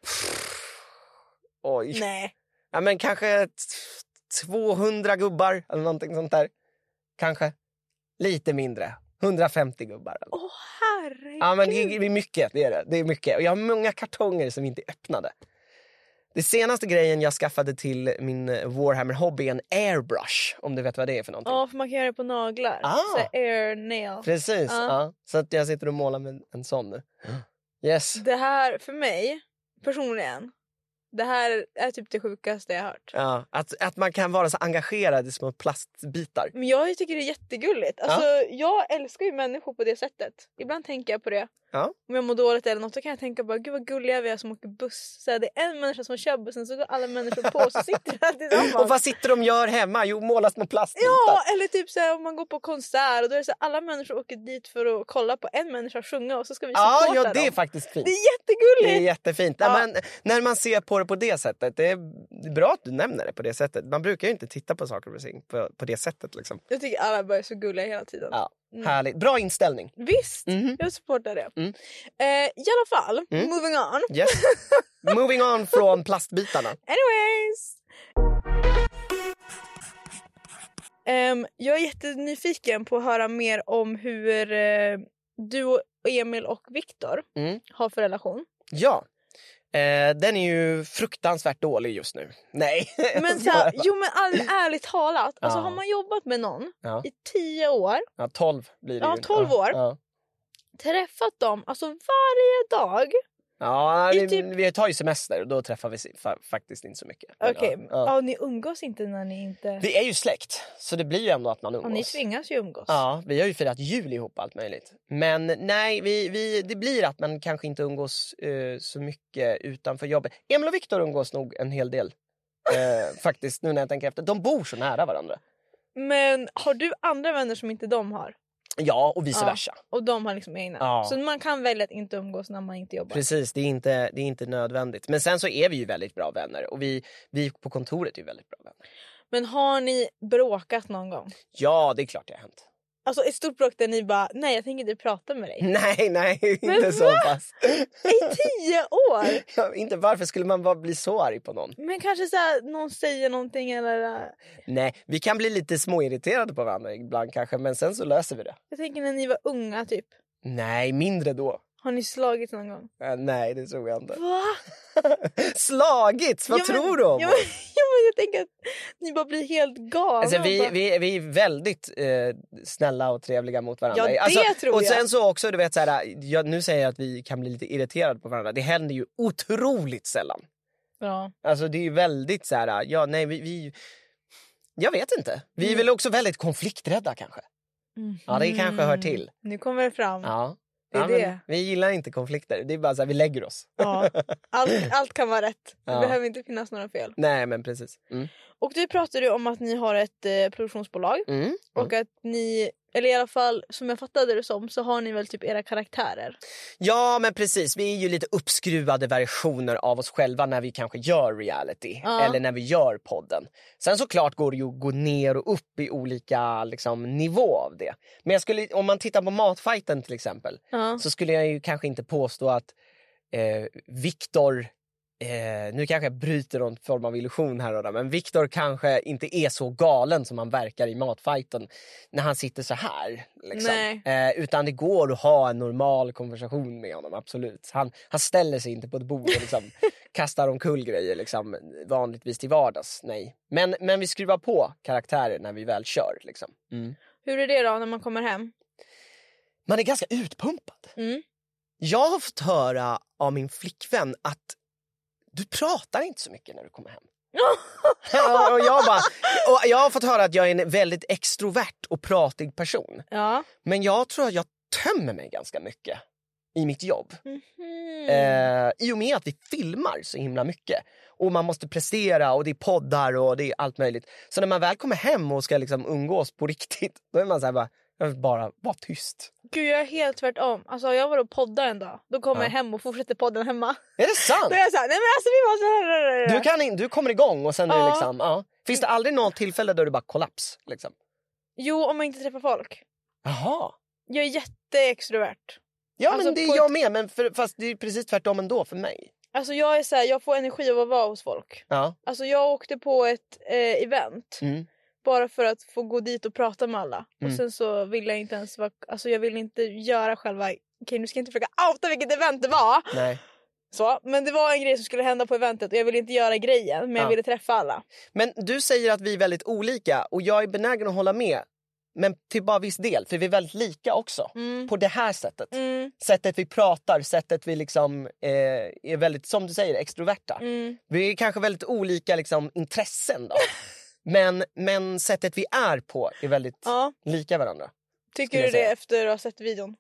S4: Oj.
S5: Nej.
S4: Ja, men kanske t- tvåhundra gubbar eller någonting sånt där. Kanske. Lite mindre. hundrafemtio gubbar. Eller.
S5: Åh, herregud.
S4: Ja, men det är, det är mycket, det är det. Det är mycket. Och jag har många kartonger som inte är öppnade. Det senaste grejen jag skaffade till min Warhammer-hobby är en airbrush. Om du vet vad det är för någonting.
S5: Ja, för man kan göra det på naglar.
S4: Ah.
S5: Så här air nail.
S4: Precis,
S5: Ja.
S4: ja. Så att jag sitter och målar med en sån nu. Yes.
S5: Det här, för mig, personligen, det här är typ det sjukaste jag har hört.
S4: Ja, att, att man kan vara så engagerad i små plastbitar.
S5: Men jag tycker det är jättegulligt. Alltså, jag älskar ju människor på det sättet. Ibland tänker jag på det.
S4: Ja.
S5: Om jag mår dåligt eller något, så kan jag tänka bara, gud vad gulliga vi är som åker buss. Så här, det är en människa som kör bussen, så går alla människor på och så sitter vi där tillsammans.
S4: Och vad sitter de och gör hemma? Jo, målar små plastbitar.
S5: Ja, eller typ så här, om man går på konsert och då är det så här, alla människor åker dit för att kolla på en människa sjunga och så ska vi
S4: Ja,
S5: supporta
S4: ja, det är
S5: dem.
S4: faktiskt fint.
S5: Det är jättegulligt!
S4: Det är jättefint.
S5: Ja.
S4: Nej, men, när man ser på det på det sättet, det är det är bra att du nämner det på det sättet. Man brukar ju inte titta på saker och ting på, på det sättet. Liksom.
S5: Jag tycker alla bara är så gulliga hela tiden.
S4: Ja, härligt. Bra inställning.
S5: Visst,
S4: Mhm.
S5: jag supportar det.
S4: Mm.
S5: Eh, I alla fall,
S4: Mm.
S5: moving on.
S4: Yes. Moving on från plastbitarna.
S5: Anyways. Ehm, jag är jättenyfiken på att höra mer om hur eh, du och Emil och Viktor
S4: Mm.
S5: har för relation.
S4: Ja. Eh, den är ju fruktansvärt dålig just nu. Nej.
S5: Men så här, jo men all, ärligt talat, alltså
S4: Ja.
S5: har man jobbat med någon
S4: Ja.
S5: i tio år,
S4: Ja, tolv blir det
S5: Ja,
S4: ju.
S5: tolv
S4: Ja,
S5: år.
S4: Ja,
S5: träffat dem alltså varje dag.
S4: ja
S5: I
S4: vi,
S5: typ-
S4: vi tar ju semester och då träffar vi si- fa- faktiskt inte så mycket. Men,
S5: Okej,
S4: ja,
S5: ja.
S4: ja.
S5: ni umgås inte när ni inte...
S4: Vi är ju släkt, så det blir ju ändå att man
S5: Ja,
S4: umgås.
S5: ni tvingas ju umgås.
S4: Ja, vi har ju firat jul ihop allt möjligt. Men nej, vi, vi, det blir att man kanske inte umgås eh, så mycket utanför jobbet. Emil och Viktor umgås nog en hel del. Eh, faktiskt, nu när jag tänker efter. De bor så nära varandra.
S5: Men har du andra vänner som inte de har?
S4: Ja, och vice
S5: Ja.
S4: versa.
S5: Och de har liksom egna.
S4: Ja.
S5: Så man kan välja att inte umgås när man inte jobbar.
S4: Precis, det är, inte, det är inte nödvändigt. Men sen så är vi ju väldigt bra vänner. Och vi, vi på kontoret är ju väldigt bra vänner.
S5: Men har ni bråkat någon gång?
S4: Ja, det är klart det har hänt.
S5: Alltså ett stort bråk där ni bara, nej jag tänker inte prata med dig.
S4: Nej, nej, inte
S5: Men
S4: så
S5: va?
S4: pass.
S5: I tio år!
S4: Ja, inte varför skulle man bara bli så arg på någon?
S5: Men kanske så här, någon säger någonting eller... äh,
S4: Nej, vi kan bli lite småirriterade på varandra ibland kanske. Men sen så löser vi det.
S5: Jag tänker när ni var unga typ.
S4: Nej, mindre då.
S5: Har ni slagit någon gång?
S4: Äh, nej, det tror jag inte.
S5: Va?
S4: Slagits? Vad
S5: Ja, men-
S4: tror du om
S5: ja,
S4: oss?
S5: men, ja, men jag tänker att ni bara blir helt galna.
S4: Alltså,
S5: och
S4: vi,
S5: bara,
S4: vi, vi är väldigt eh, snälla och trevliga mot varandra.
S5: Ja, det
S4: alltså,
S5: tror
S4: och
S5: jag.
S4: sen så också, du vet, så här, jag, nu säger jag att vi kan bli lite irriterade på varandra. Det händer ju otroligt sällan.
S5: Ja.
S4: Alltså det är ju väldigt så här, ja nej vi, vi jag vet inte. Vi är väl också väldigt konflikträdda kanske. Ja, det kanske hör till.
S5: Nu kommer det fram.
S4: Ja.
S5: Det är
S4: ja, men
S5: det.
S4: vi gillar inte konflikter. Det är bara så här, vi lägger oss.
S5: Ja. Allt, allt kan vara rätt. Det
S4: Ja.
S5: behöver inte finnas några fel.
S4: Nej, men precis. Mm.
S5: Och du pratade ju om att ni har ett eh, produktionsbolag.
S4: Mm.
S5: Och att ni, eller i alla fall som jag fattade det som, så har ni väl typ era karaktärer.
S4: Ja, men precis. Vi är ju lite uppskruvade versioner av oss själva när vi kanske gör reality.
S5: Ja.
S4: Eller när vi gör podden. Sen såklart går det ju att gå ner och upp i olika liksom, nivå av det. Men jag skulle, om man tittar på matfighten till exempel.
S5: Ja.
S4: Så skulle jag ju kanske inte påstå att eh, Viktor... Eh, nu kanske jag bryter någon form av illusion här och där, men Viktor kanske inte är så galen som han verkar i matfighten när han sitter så här. Liksom. Eh, utan det går att ha en normal konversation med honom, absolut. Han, han ställer sig inte på ett bord och liksom, kastar omkull grejer liksom, vanligtvis till vardags. Nej. Men, men vi skruvar på karaktärer när vi väl kör. Liksom. Mm.
S5: Hur är det då när man kommer hem?
S4: Man är ganska utpumpad.
S5: Mm.
S4: Jag har fått höra av min flickvän att du pratar inte så mycket när du kommer hem. Ja, och jag, bara, och jag har fått höra att jag är en väldigt extrovert och pratig person.
S5: Ja.
S4: Men jag tror att jag tömmer mig ganska mycket i mitt jobb.
S5: Mm.
S4: Eh, I och med att vi filmar så himla mycket. Och man måste prestera och det är poddar och det är allt möjligt. Så när man väl kommer hem och ska liksom umgås på riktigt, då är man så här bara, jag vill bara vara tyst.
S5: Gud, jag är helt tvärtom. Alltså jag var och poddade en dag. Då kommer
S4: Ja.
S5: jag hem och fortsätter podden hemma.
S4: Är det sant?
S5: Då är jag såhär, nej men alltså vi var så här.
S4: Du, kan in, du kommer igång och sen är det
S5: Ja.
S4: liksom, ja. Finns det aldrig något tillfälle där du bara kollaps? Liksom?
S5: Jo, om man inte träffar folk.
S4: Jaha.
S5: Jag är jätteextrovert.
S4: Ja,
S5: Alltså,
S4: men det
S5: på
S4: är jag
S5: ett-
S4: med, men för, fast det är precis tvärtom ändå för mig.
S5: Alltså jag är så här, jag får energi av att vara hos folk.
S4: Ja.
S5: Alltså jag åkte på ett eh, event.
S4: Mm.
S5: Bara för att få gå dit och prata med alla.
S4: Mm.
S5: Och sen så vill jag inte ens vara, alltså jag vill inte göra själva, okej nu ska jag inte försöka outa vilket event det var.
S4: Nej.
S5: Så, men det var en grej som skulle hända på eventet och jag ville inte göra grejen, men jag
S4: Ja.
S5: ville träffa alla.
S4: Men du säger att vi är väldigt olika och jag är benägen att hålla med. Men till bara viss del, för vi är väldigt lika också.
S5: Mm.
S4: På det här sättet.
S5: Mm,
S4: Sättet vi pratar, sättet vi liksom eh, är väldigt, som du säger, extroverta.
S5: mm.
S4: Vi är kanske väldigt olika liksom, intressen då. men, men sättet vi är på är väldigt
S5: Ja.
S4: lika varandra.
S5: Tycker
S4: Skulle
S5: du
S4: jag
S5: det
S4: säga.
S5: efter att ha sett videon?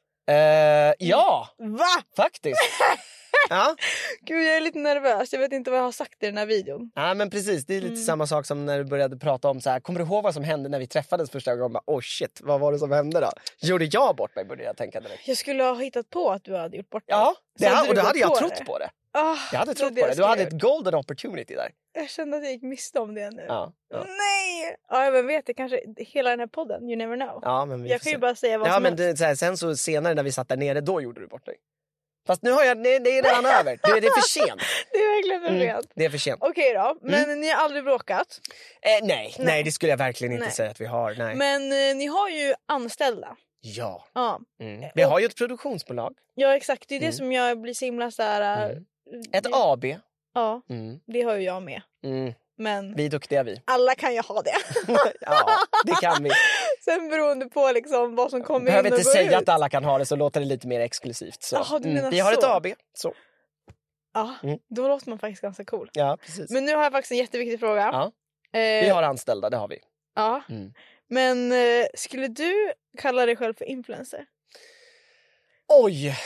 S4: Eh, ja,
S5: Va?
S4: faktiskt. Ja.
S5: Gud, jag är lite nervös. Jag vet inte vad jag har sagt i den här videon.
S4: Ja, men precis. Det är lite
S5: Mm.
S4: samma sak som när du började prata om så här. Kommer du ihåg vad som hände när vi träffades första gången? Åh oh shit, vad var det som hände då? Gjorde jag bort mig, började jag tänka direkt.
S5: Jag skulle ha hittat på att du hade gjort bort det.
S4: Ja, det
S5: Så
S4: ha,
S5: hade
S4: och
S5: du
S4: då
S5: gått
S4: hade jag
S5: på
S4: trott
S5: det.
S4: på det.
S5: Ah,
S4: Jag hade
S5: det
S4: trott
S5: är
S4: på
S5: jag
S4: det. Du
S5: skulle
S4: hade
S5: ha
S4: ett
S5: gjort.
S4: golden opportunity där.
S5: Jag kände att jag gick miste om det nu.
S4: Ja, ja.
S5: Nej! Ja, jag vet det. Kanske hela den här podden. You never know.
S4: Ja, men vi
S5: jag
S4: får
S5: kan ju
S4: se.
S5: bara säga vad
S4: Ja,
S5: som
S4: men
S5: helst.
S4: det, så här, sen så senare när vi satt där nere, då gjorde du bort dig. Fast nu har jag, det, det är redan över. Det, det är för sent.
S5: Det är verkligen för
S4: Mm,
S5: sent.
S4: det är för sent.
S5: Okej då, men ni har aldrig bråkat.
S4: Eh, nej, nej,
S5: Nej.
S4: det skulle jag verkligen inte
S5: Nej.
S4: säga att vi har. Nej.
S5: Men eh, ni har ju anställda.
S4: Ja.
S5: Ja,
S4: Mm. Vi har ju ett produktionsbolag.
S5: ja exakt. Det är det
S4: Mm.
S5: som jag blir så himla så här.
S4: Mm. Ett
S5: det,
S4: A B.
S5: Ja,
S4: Mm.
S5: det har ju jag med.
S4: Mm.
S5: Men
S4: Vi är duktiga vi.
S5: alla kan ju ha det.
S4: Ja, det kan vi.
S5: Sen beroende på liksom vad som kommer
S4: Behöver
S5: in och
S4: inte
S5: går
S4: säga
S5: ut.
S4: att alla kan ha det, så låter det lite mer exklusivt. Så.
S5: Jaha, du
S4: mm.
S5: menar
S4: Vi har
S5: så.
S4: ett A B. Så.
S5: Ja,
S4: Mm.
S5: då låter man faktiskt ganska cool.
S4: Ja, precis.
S5: Men nu har jag faktiskt en jätteviktig fråga.
S4: Ja.
S5: Eh,
S4: Vi har anställda, det har vi.
S5: Ja.
S4: Mm.
S5: Men eh, skulle du kalla dig själv för influencer?
S4: Oj!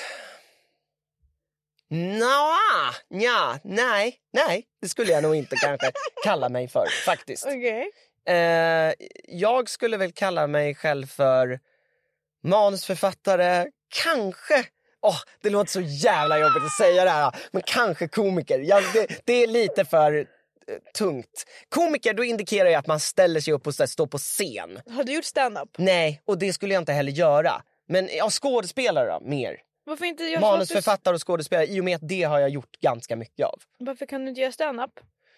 S4: Nå, ja, nej, nej, det skulle jag nog inte kanske kalla mig för, faktiskt.
S5: Okej.
S4: Eh, jag skulle väl kalla mig själv för manusförfattare, kanske... Åh, oh, det låter så jävla jobbigt att säga det här. Men kanske komiker. Ja, det, det är lite för eh, tungt. Komiker, då indikerar jag att man ställer sig upp och står på scen.
S5: Har du gjort stand-up?
S4: Nej, och det skulle jag inte heller göra. Men ja, skådespelare då, mer.
S5: Varför inte göra
S4: manusförfattare och skådespelare, i och med att det har jag gjort ganska mycket av.
S5: Varför kan du inte göra stand-up?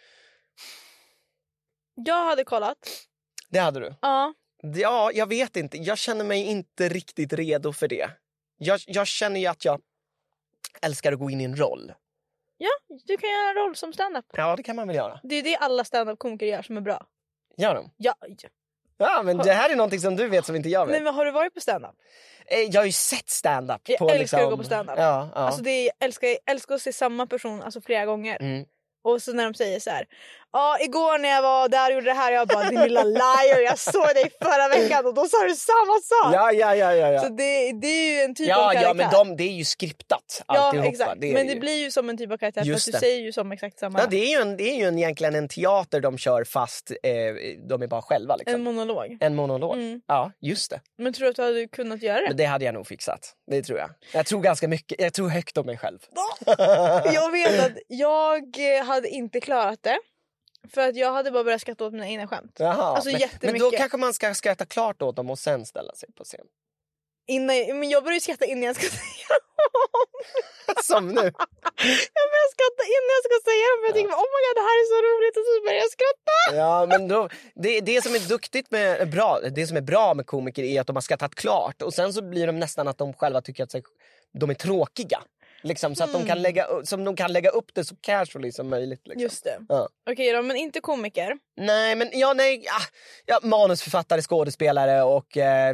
S5: Jag hade kollat.
S4: Det hade du?
S5: Ja.
S4: Ja, jag vet inte. Jag känner mig inte riktigt redo för det. Jag, jag känner ju att jag älskar att gå in i en roll.
S5: Ja, du kan göra en roll som stand-up.
S4: Ja, det kan man väl göra.
S5: Det är det alla stand-up-komiker gör som är bra.
S4: Gör de?
S5: Ja.
S4: Ja, men det här är någonting som du vet som inte jag vet.
S5: Nej, men har du varit på stand-up?
S4: Jag har ju sett stand-up.
S5: Jag
S4: på,
S5: älskar
S4: liksom...
S5: att gå på stand-up.
S4: Ja, ja.
S5: Alltså det är, jag älskar, jag älskar att se samma person alltså flera gånger.
S4: Mm.
S5: Och så när de säger så här: ja, igår när jag var där och gjorde det här, jag bara, din lilla liar, jag såg dig förra veckan och då sa du samma sak.
S4: Ja, ja, ja, ja, ja.
S5: Så det, det är ju en typ
S4: ja,
S5: av karaktär.
S4: Ja, men de, det är ju skriptat alltihopa.
S5: Ja, exakt.
S4: Det är
S5: men
S4: det
S5: det
S4: ju.
S5: blir ju som en typ av karaktär.
S4: Just
S5: för att
S4: det.
S5: du säger ju som exakt samma.
S4: Ja, det är ju, en, det är ju en, egentligen en teater de kör fast eh, de är bara själva. Liksom.
S5: En monolog.
S4: En monolog.
S5: Mm.
S4: Ja, just det.
S5: Men tror du att du hade kunnat göra det?
S4: Men det hade jag nog fixat. Det tror jag. Jag tror ganska mycket. Jag tror högt om mig själv.
S5: Jag vet att jag hade inte klarat det. För att jag hade bara börjat skratta åt mina egna skämt.
S4: Jaha,
S5: Alltså
S4: men,
S5: jättemycket.
S4: men då kanske man ska skratta klart åt dem och sen ställa sig på scen.
S5: Innan, men jag började skratta innan jag ska säga dem.
S4: Som nu.
S5: Jag började skratta innan jag ska säga dem. Jag tänkte, oh my god, det här är så roligt. Och så började jag skratta.
S4: Ja, men då, det, det som är duktigt med bra, det som är bra med komiker är att de har skrattat klart. Och sen så blir de nästan att de själva tycker att de är tråkiga. Liksom, så att
S5: Mm.
S4: de kan lägga, som de kan lägga upp det så casually som möjligt. Liksom.
S5: Just det.
S4: Ja.
S5: Okej då, men inte komiker.
S4: Nej, men ja, nej, ja, ja, manusförfattare, skådespelare och eh,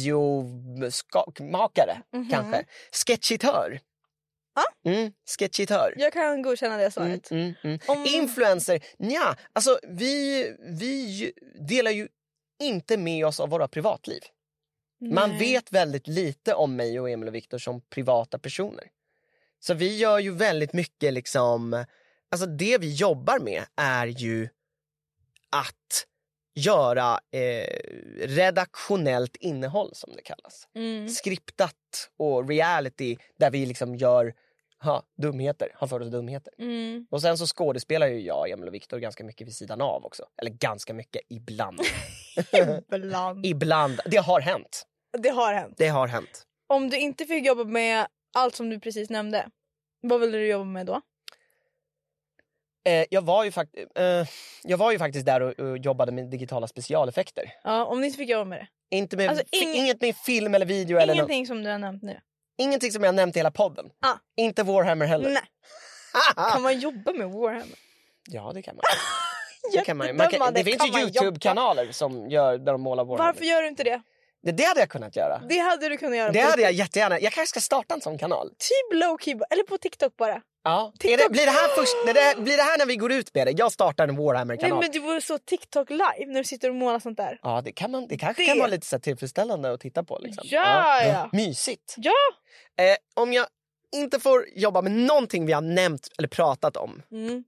S4: videomakare
S5: Mhm.
S4: kanske. Sketchitör.
S5: Ja.
S4: Mm, sketchitör.
S5: Jag kan godkänna det
S4: Mm,
S5: svaret.
S4: mm, mm.
S5: Om-
S4: Influencer, ja, alltså vi, vi delar ju inte med oss av våra privatliv. Man
S5: Nej.
S4: vet väldigt lite om mig och Emil och Viktor som privata personer. Så vi gör ju väldigt mycket liksom, alltså det vi jobbar med är ju att göra eh, redaktionellt innehåll som det kallas.
S5: Mm.
S4: Skriptat och reality där vi liksom gör ha, dumheter, har för oss dumheter.
S5: Mm.
S4: Och sen så skådespelar ju jag, Emil och Viktor ganska mycket vid sidan av också. Eller ganska mycket, ibland.
S5: Ibland.
S4: Ibland, det har hänt.
S5: Det har hänt.
S4: Det har hänt.
S5: Om du inte fick jobba med allt som du precis nämnde, vad ville du jobba med då?
S4: Eh, jag, var ju fakt- eh, jag var ju faktiskt där och, och jobbade med digitala specialeffekter.
S5: Ja, om ni inte fick jobba med det.
S4: Inte med,
S5: Alltså,
S4: fi-
S5: ing-
S4: inget med film eller video. Eller
S5: Ingenting
S4: nå-
S5: som du har nämnt nu.
S4: ingenting som jag har nämnt i hela podden.
S5: Ah.
S4: Inte Warhammer heller.
S5: Nej. Kan man jobba med Warhammer?
S4: Ja, det kan man. Det, kan man, ju. man kan,
S5: Jättedömande,
S4: det finns
S5: kan
S4: ju
S5: man
S4: YouTube-kanaler som gör där de målar Warhammer.
S5: Varför gör du inte det?
S4: Det, det hade jag kunnat göra.
S5: Det hade du kunnat göra.
S4: Det
S5: på
S4: hade jag jättegärna. Jag kanske ska starta en sån kanal.
S5: Typ low-key, eller på TikTok bara.
S4: Ja. Är
S5: TikTok.
S4: det, blir, det här först, det där, blir det här när vi går ut med det? Jag startar en
S5: Nej,
S4: Warhammer-kanal.
S5: men det vore så TikTok live när du sitter och målar sånt där.
S4: Ja, det, kan man, det kanske
S5: Det-
S4: kan vara lite så här tillfredsställande att titta på. Liksom.
S5: Ja, ja.
S4: Mysigt.
S5: Ja!
S4: Eh, om jag inte får jobba med någonting vi har nämnt eller pratat om.
S5: Mm.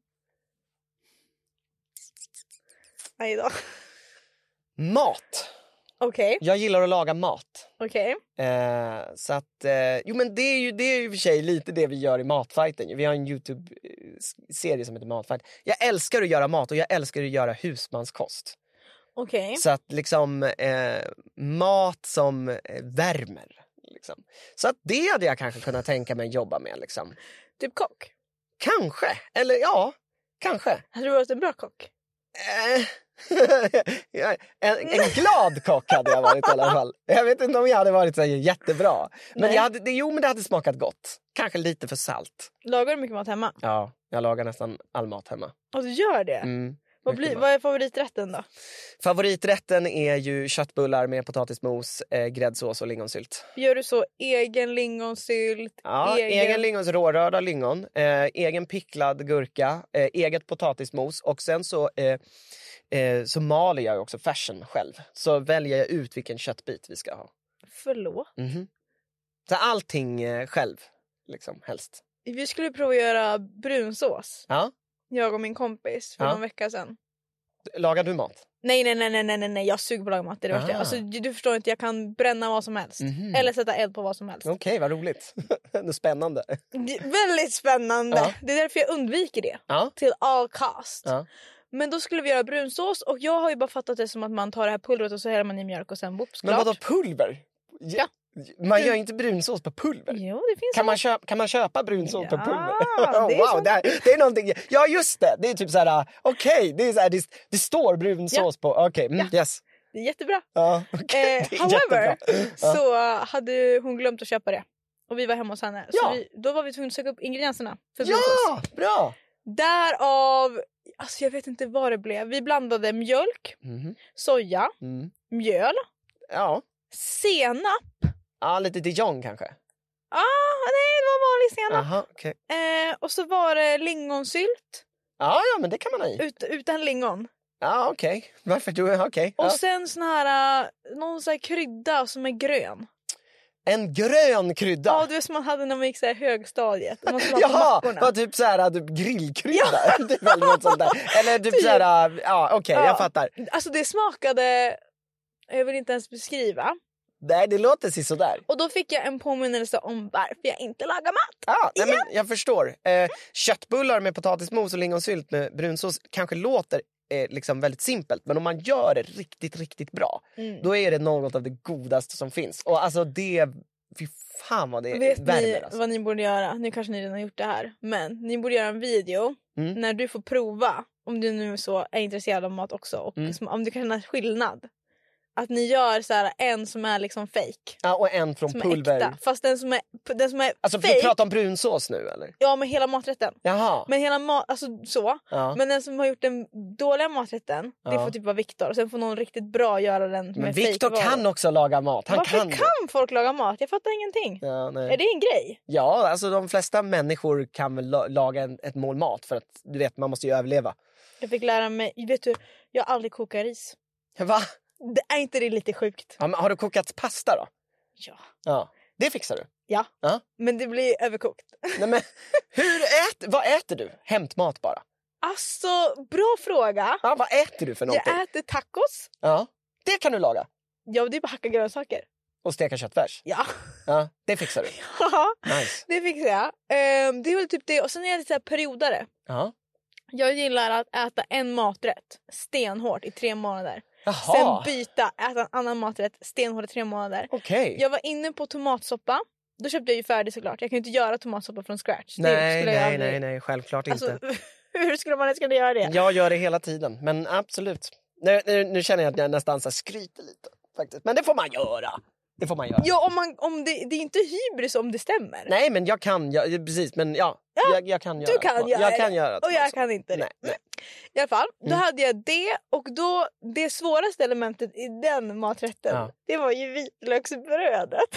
S5: Nej då.
S4: Mat.
S5: Okej,
S4: Jag gillar att laga mat.
S5: okej.
S4: Eh, så att, eh, jo men det är ju det är ju i och för sig lite det vi gör i Matfighten. Vi har en YouTube-serie som heter Matfight. Jag älskar att göra mat och jag älskar att göra husmanskost.
S5: Okej.
S4: Så att liksom eh, mat som eh, värmer. Liksom. Så att det hade jag kanske kunnat tänka mig jobba med. Liksom.
S5: Typ kock.
S4: Kanske, eller ja, kanske.
S5: Hade du varit en bra kock?
S4: Eh, en, en glad kock hade jag varit i alla fall. Jag vet inte om jag hade varit så här jättebra. Men,
S5: Nej.
S4: jag hade, det, jo, men det hade smakat gott. Kanske lite för salt.
S5: Lagar du mycket mat hemma?
S4: Ja, jag lagar nästan all mat hemma.
S5: Och du gör det?
S4: Mm,
S5: vad,
S4: mycket
S5: blir,
S4: mat.
S5: vad är favoriträtten då?
S4: Favoriträtten är ju köttbullar med potatismos, eh, gräddsås och lingonsylt.
S5: Gör du så egen lingonsylt?
S4: Ja, egen, egen lingons, rårörda lingon, eh, egen picklad gurka, eh, eget potatismos och sen så, eh, eh, så maler jag också färsen själv. Så väljer jag ut vilken köttbit vi ska ha.
S5: Förlåt?
S4: Mhm. Så allting eh, själv, liksom, helst.
S5: Vi skulle prova att göra brunsås.
S4: Ja,
S5: Jag och min kompis för
S4: Ja.
S5: någon vecka sedan.
S4: lagar du mat?
S5: Nej, nej, nej, nej, nej, nej, jag suger på att laga mat. Det är det värsta. Alltså, du, du förstår inte, jag kan bränna vad som helst. Mm-hmm. Eller sätta eld på vad som helst.
S4: Okej, okay, vad roligt. Det är spännande.
S5: Det är väldigt spännande. Ja. Det är därför jag undviker det. Ja. Till all cost. Ja. Men då skulle vi göra brunsås. Och jag har ju bara fattat det som att man tar det här pulvret och så häller man i mjölk och sen bops.
S4: Men vadå pulver?
S5: Ja.
S4: Man gör inte brunsås på pulver.
S5: Jo, det finns
S4: kan, man köpa, kan man köpa brunsås
S5: ja,
S4: på pulver?
S5: Det är
S4: wow, det är, det är någonting. Ja, just det. Det är typ så här, okej, okay, det är så här, det, det står brunsås ja. på. Okej, okay, mm, ja. yes.
S5: Det är jättebra.
S4: Ja, okay.
S5: eh, however, ja. så hade hon glömt att köpa det. Och vi var hemma hos henne.
S4: Ja.
S5: Så vi, då var vi tvungna att söka upp ingredienserna för
S4: brunsås. Ja, bra.
S5: Därav, alltså jag vet inte vad det blev. Vi blandade mjölk, mm. soja, mm. mjöl,
S4: ja.
S5: senap.
S4: Ja, lite Dijon kanske.
S5: Ja, ah, nej, det var vanlig senap.
S4: Aha, okay.
S5: eh, och så var det lingonsylt.
S4: Ja, ja, men det kan man ha i.
S5: Ut, utan lingon.
S4: Ja, okej. Okay. Varför du? Okej. Okay.
S5: Och
S4: ja.
S5: sen sån här, någon sån här krydda som är grön.
S4: En grön krydda?
S5: Ja, det är som man hade när man gick så här högstadiet.
S4: Jaha, var typ så här typ grillkrydda. Ja. Typ eller något sånt där. Eller typ, typ. så här, ja okej, okay, ja. jag fattar.
S5: Alltså det smakade, jag vill inte ens beskriva.
S4: Nej, det låter sig sådär.
S5: Och då fick jag en påminnelse om varför jag inte lagar mat.
S4: Ah, nej, men jag förstår. Eh, köttbullar med potatismos och lingonsylt med brunsås kanske låter eh, liksom väldigt simpelt. Men om man gör det riktigt, riktigt bra, mm. då är det något av det godaste som finns. Och alltså det, fy fan vad det
S5: Vet
S4: värmer.
S5: Vet
S4: alltså.
S5: ni vad ni borde göra? Nu kanske ni redan har gjort det här. Men ni borde göra en video mm. när du får prova. Om du nu så är intresserad av mat också. Och mm. som, om du kan känna skillnad. Att ni gör så här en som är liksom fake.
S4: Ja, och en från
S5: som
S4: pulver.
S5: Är äkta. Fast den som är den som är
S4: alltså,
S5: fake.
S4: Alltså du pratar om brunsås nu eller?
S5: Ja, med hela maträtten.
S4: Jaha.
S5: Men hela mat alltså så. Ja. Men den som har gjort den dåliga maträtten, ja. det får typ vara Viktor. Och sen får någon riktigt bra göra den med. Men
S4: Viktor kan också laga mat. Han
S5: Varför
S4: kan,
S5: kan folk laga mat? Jag fattar ingenting.
S4: Ja, nej.
S5: Är det en grej?
S4: Ja, alltså de flesta människor kan väl laga en, ett mål mat för att du vet man måste ju överleva.
S5: Jag fick lära mig, vet du, jag har aldrig kokat ris.
S4: Va?
S5: Det är inte det lite sjukt?
S4: Ja, men har du kokat pasta då?
S5: Ja.
S4: Ja, det fixar du.
S5: Ja, ja. Men det blir överkokt.
S4: Nej, men hur äter, vad äter du? Hämtmat bara.
S5: Alltså, bra fråga.
S4: Ja, vad äter du för någonting?
S5: Jag äter tacos.
S4: Ja, det kan du laga.
S5: Ja, det är bara hacka grönsaker.
S4: Och steka köttfärs?
S5: Ja.
S4: Ja, det fixar du.
S5: Ja,
S4: nice.
S5: Det fixar jag. Um, det är väl typ det. Och sen är jag lite så här periodare.
S4: Ja.
S5: Jag gillar att äta en maträtt stenhårt i tre månader.
S4: Jaha.
S5: Sen byta, äta en annan maträtt stenhårt i tre månader.
S4: Okej. Okay.
S5: Jag var inne på tomatsoppa. Då köpte jag ju färdig såklart. Jag kan ju inte göra tomatsoppa från scratch.
S4: Nej, nej, aldrig... nej, nej, självklart inte.
S5: Alltså, hur skulle man ens kunna göra det?
S4: Jag gör det hela tiden, men absolut. Nu, nu, nu känner jag att jag nästan så skryter lite faktiskt. Men det får man göra. Det får man göra.
S5: Ja, om man, om det, det är inte hybris om det stämmer.
S4: Nej, men jag kan, jag, precis, men ja,
S5: ja
S4: jag, jag kan göra
S5: du kan
S4: det.
S5: Göra
S4: jag kan göra det.
S5: Och jag kan inte det.
S4: Nej, nej.
S5: I alla fall, då
S4: mm.
S5: hade jag det och då, det svåraste elementet i den maträtten, ja. det var ju vitlöksbrödet.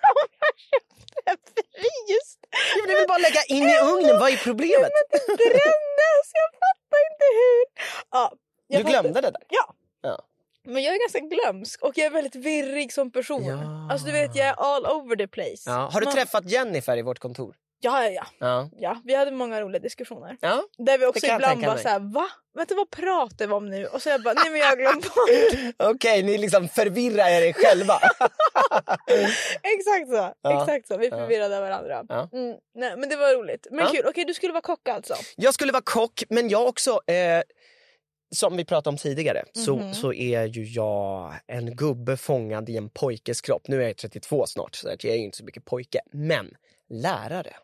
S5: Just.
S4: Ja, det vill bara lägga in i ugnen, vad är problemet?
S5: Ja, men det brändes, jag fattar inte hur. Ja,
S4: du glömde det där?
S5: Ja.
S4: ja.
S5: Men jag är ganska glömsk och jag är väldigt virrig som person. Ja. Alltså du vet, jag är all over the place.
S4: Ja. Har du Man... träffat Jennifer i vårt kontor?
S5: Ja, ja, ja,
S4: ja.
S5: ja. Vi hade många roliga diskussioner.
S4: Ja.
S5: Där vi också ibland bara såhär, va? Vänta, vad pratar vi om nu? Och så jag bara, nej men jag har glömt bort.
S4: Okej, okay, ni liksom förvirrar er själva.
S5: Exakt så, ja. exakt så. Vi förvirrade ja. varandra. Ja. Mm, nej, men det var roligt. Men ja. kul, okej okay, du skulle vara kock alltså? Jag
S4: skulle vara kock, men jag också... Eh... Som vi pratade om tidigare mm-hmm. så, så är ju jag en gubbe fångad i en pojkes kropp. Nu är jag trettiotvå snart så jag är ju inte så mycket pojke. Men lärare.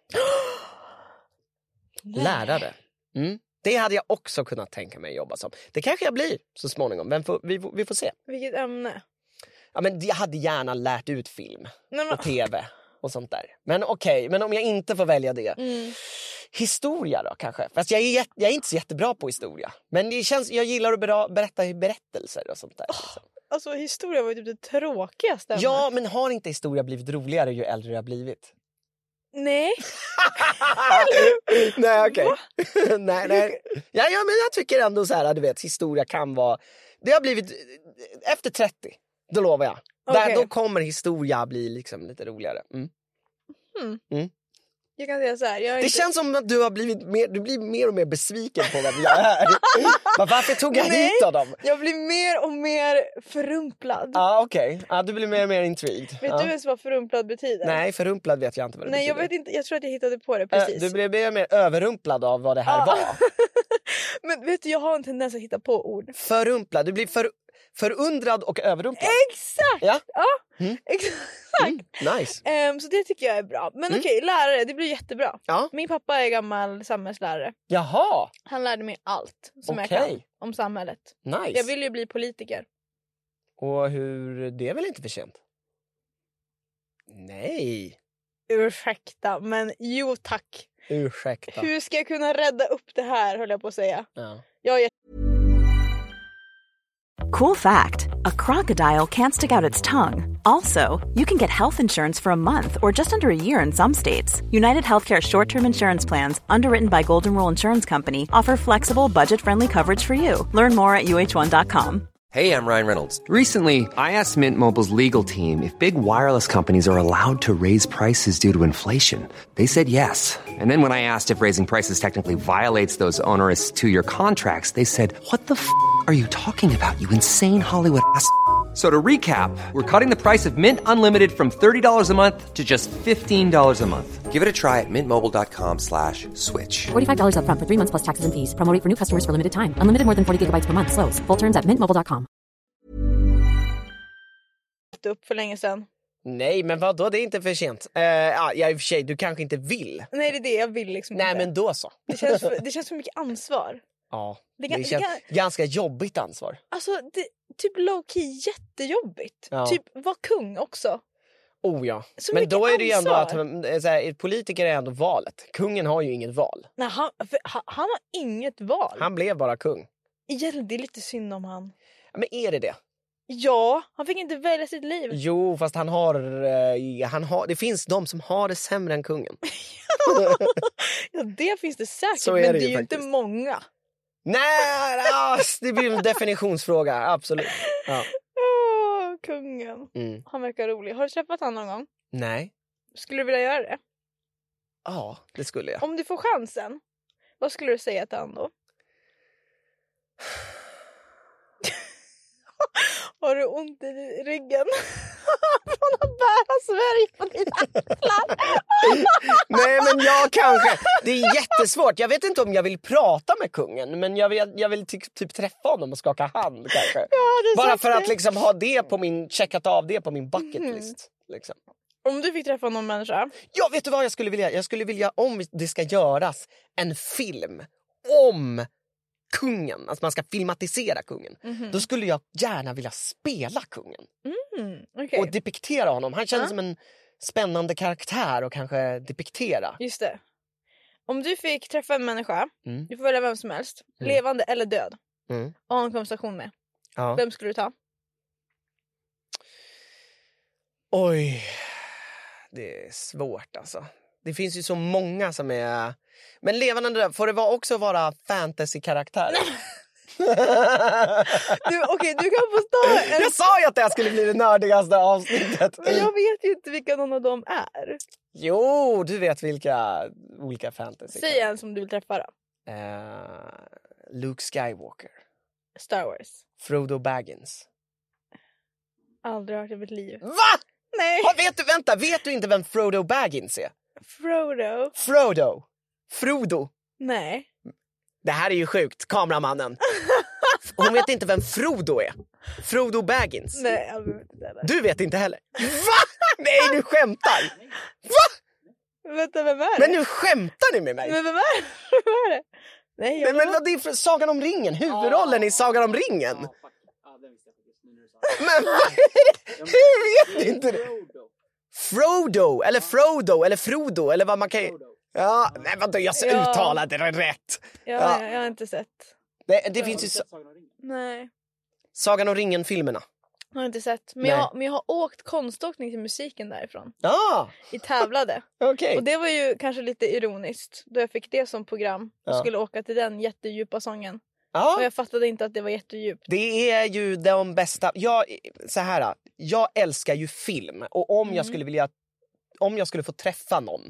S4: lärare. Mm. Det hade jag också kunnat tänka mig att jobba som. Det kanske jag blir så småningom. Men får, vi, vi får se.
S5: Vilket ämne?
S4: Ja, men jag hade gärna lärt ut film
S5: Nej, men...
S4: och tv och sånt där. Men okej, okay, men om jag inte får välja det...
S5: Mm.
S4: Historia då kanske. Fast jag är, jätt, jag är inte så jättebra på historia. Men det känns, jag gillar att bera, berätta berättelser och sånt där. Liksom.
S5: Oh, alltså historia var ju typ det tråkigaste.
S4: Ja, men har inte historia blivit roligare ju äldre jag blivit?
S5: Nej.
S4: nej, okej. Okay. nej, nej. Ja, ja, men jag tycker ändå så här, du vet, historia kan vara... Det har blivit... Efter trettio, då lovar jag. Okay. Där, då kommer historia bli liksom lite roligare. Mm.
S5: Mm.
S4: Mm.
S5: Jag kan säga så här. Jag
S4: Det
S5: inte...
S4: känns som att du har blivit mer, du blir mer och mer besviken på vem jag är. Men varför tog jag
S5: Nej,
S4: hit dem?
S5: jag blir mer och mer förrumplad.
S4: Ja ah, okej, okay. ah, du blir mer och mer intrigued.
S5: Vet
S4: ah.
S5: du ens vad förrumplad betyder?
S4: Nej, förrumplad vet jag inte vad det
S5: Nej,
S4: betyder.
S5: jag vet inte, jag tror att jag hittade på det precis.
S4: Äh, du blev mer och mer överrumplad av vad det här
S5: ah.
S4: var.
S5: Men vet du, jag har en tendens att hitta på ord.
S4: Förumplad, du blir för, förundrad och överrumplad.
S5: Exakt!
S4: Ja,
S5: ja
S4: mm.
S5: exakt.
S4: Mm. Nice.
S5: Um, så det tycker jag är bra. Men
S4: mm.
S5: okej, lärare, det blir jättebra.
S4: Ja.
S5: Min pappa är gammal samhällslärare.
S4: Jaha.
S5: Han lärde mig allt som
S4: okay.
S5: jag kan om samhället.
S4: Nice.
S5: Jag vill ju bli politiker.
S4: Och hur, det är väl inte för sent? Nej.
S5: Ursäkta, men jo tack.
S4: Ursäkta.
S5: Hur ska jag kunna rädda upp det här, höll jag på att säga.
S4: Ja.
S5: Jag är...
S6: Cool fact, a crocodile can't stick out its tongue. Also, you can get health insurance for a month or just under a year in some states. United Healthcare short-term insurance plans, underwritten by Golden Rule Insurance Company, offer flexible, budget-friendly coverage for you. Learn more at U H one dot com.
S1: Hey, I'm Ryan Reynolds.
S2: Recently, I asked Mint Mobile's legal team if big wireless companies are allowed to raise prices due to inflation. They said yes. And then when I asked if raising prices technically violates those onerous two-year contracts, they said, what the f*** are you talking about, you insane Hollywood ass f- So to recap, we're cutting the price of Mint Unlimited from thirty dollars a month to just fifteen dollars a month.
S1: Give it a try at mintmobile.com slash switch.
S3: forty-five dollars up front for three months plus taxes and fees. Promo rate for new customers for limited time. Unlimited more than forty gigabytes per month. Slows full terms at mint mobile dot com.
S5: upp för länge sedan.
S4: Nej, men vad då? Det är inte för sent. Uh, ja, i och för sig, du kanske inte vill.
S5: Nej, det är det jag vill liksom
S4: Nej,
S5: inte.
S4: men då så.
S5: Det känns för, det känns för mycket ansvar.
S4: Ja,
S5: det,
S4: det,
S5: kan,
S4: känns
S5: det kan,
S4: ganska jobbigt ansvar.
S5: Alltså, det, typ low-key jättejobbigt.
S4: Ja.
S5: Typ var kung också.
S4: Oh ja,
S5: Så
S4: men
S5: mycket
S4: då är det ju ändå
S5: ansvar.
S4: att så här, politiker är ändå valet. Kungen har ju inget val.
S5: Nej, han, för, han, han har inget val.
S4: Han blev bara kung.
S5: Egentligen, det är lite synd om han.
S4: Men är det det?
S5: Ja, han fick inte välja sitt liv.
S4: Jo, fast han har, eh, han har... Det finns de som har det sämre än kungen.
S5: Ja, det finns det säkert,
S4: Så är
S5: men
S4: det
S5: det är
S4: ju
S5: ju
S4: faktiskt.
S5: inte många.
S4: Nej, ass, det blir en definitionsfråga, absolut. Ja.
S5: Åh, kungen.
S4: Mm.
S5: Han verkar rolig. Har du träffat han någon gång?
S4: Nej.
S5: Skulle du vilja göra det?
S4: Ja, det skulle jag.
S5: Om du får chansen, vad skulle du säga till han då? Har du ont i ryggen? Från att bära Sverige på dina axlar.
S4: Nej, men jag kanske. Det är jättesvårt. Jag vet inte om jag vill prata med kungen, men jag vill, jag vill typ, typ träffa honom och skaka hand kanske.
S5: Ja,
S4: bara för
S5: det.
S4: att liksom ha det på min, checkat av det på min bucket list. Mm. Liksom.
S5: Om du fick träffa någon människa.
S4: Ja, vet du vad jag skulle vilja? Jag skulle vilja, om det ska göras en film om kungen, alltså man ska filmatisera kungen, mm-hmm. då skulle jag gärna vilja spela kungen.
S5: Mm, okay.
S4: Och depiktera honom. Han känns
S5: uh.
S4: som en spännande karaktär och kanske depiktera.
S5: Just det. Om du fick träffa en människa, mm. du får välja vem som helst, mm. levande eller död, mm. och ha en konversation med. Ja. Vem skulle du ta?
S4: Oj, det är svårt alltså. Det finns ju så många som är... Men levande där, får det vara också vara fantasy-karaktär?
S5: du, okay, du kan få ta en...
S4: Jag sa ju att det här skulle bli det nördigaste avsnittet.
S5: Men jag vet ju inte vilka någon av dem är.
S4: Jo, du vet vilka olika fantasy.
S5: Säg en som du vill träffa då.
S4: Uh, Luke Skywalker.
S5: Star Wars.
S4: Frodo Baggins.
S5: Aldrig hört i mitt liv.
S4: Va?
S5: Nej.
S4: Ha, vet du, vänta, vet du inte vem Frodo Baggins är?
S5: Frodo.
S4: Frodo. Frodo.
S5: Nej.
S4: Det här är ju sjukt, kameramannen. Hon vet inte vem Frodo är. Frodo Baggins.
S5: Nej, jag vet inte heller.
S4: Du vet inte heller. Va? Nej, du skämtar. Va?
S5: Vänta, vem är det?
S4: Men nu skämtar ni med mig.
S5: Men vem är det? Vem är det? Nej, jag
S4: men, men vad det är för Sagan om ringen? Huvudrollen i Sagan om ringen. Men vad är det? Hur vet du inte det? Frodo, eller Frodo, eller Frodo, eller vad man kan... Ja, nej vadå, jag
S5: ja.
S4: uttalade det rätt.
S5: Ja,
S4: ja.
S5: Jag, jag har inte sett.
S4: Det, det finns ju... Så...
S5: Nej.
S4: Sagan om ringen-filmerna.
S5: Jag har inte sett. Men jag, men jag har åkt konståkning till musiken därifrån.
S4: Ja.
S5: I tävlade.
S4: Okej. Okay.
S5: Och det var ju kanske lite ironiskt. Då jag fick det som program. Och ja. skulle åka till den jättedjupa sången. Ja. Och jag fattade inte att det var jättedjupt.
S4: Det är ju de bästa... Jag, så här, jag älskar ju film. Och om mm. jag skulle vilja... Om jag skulle få träffa någon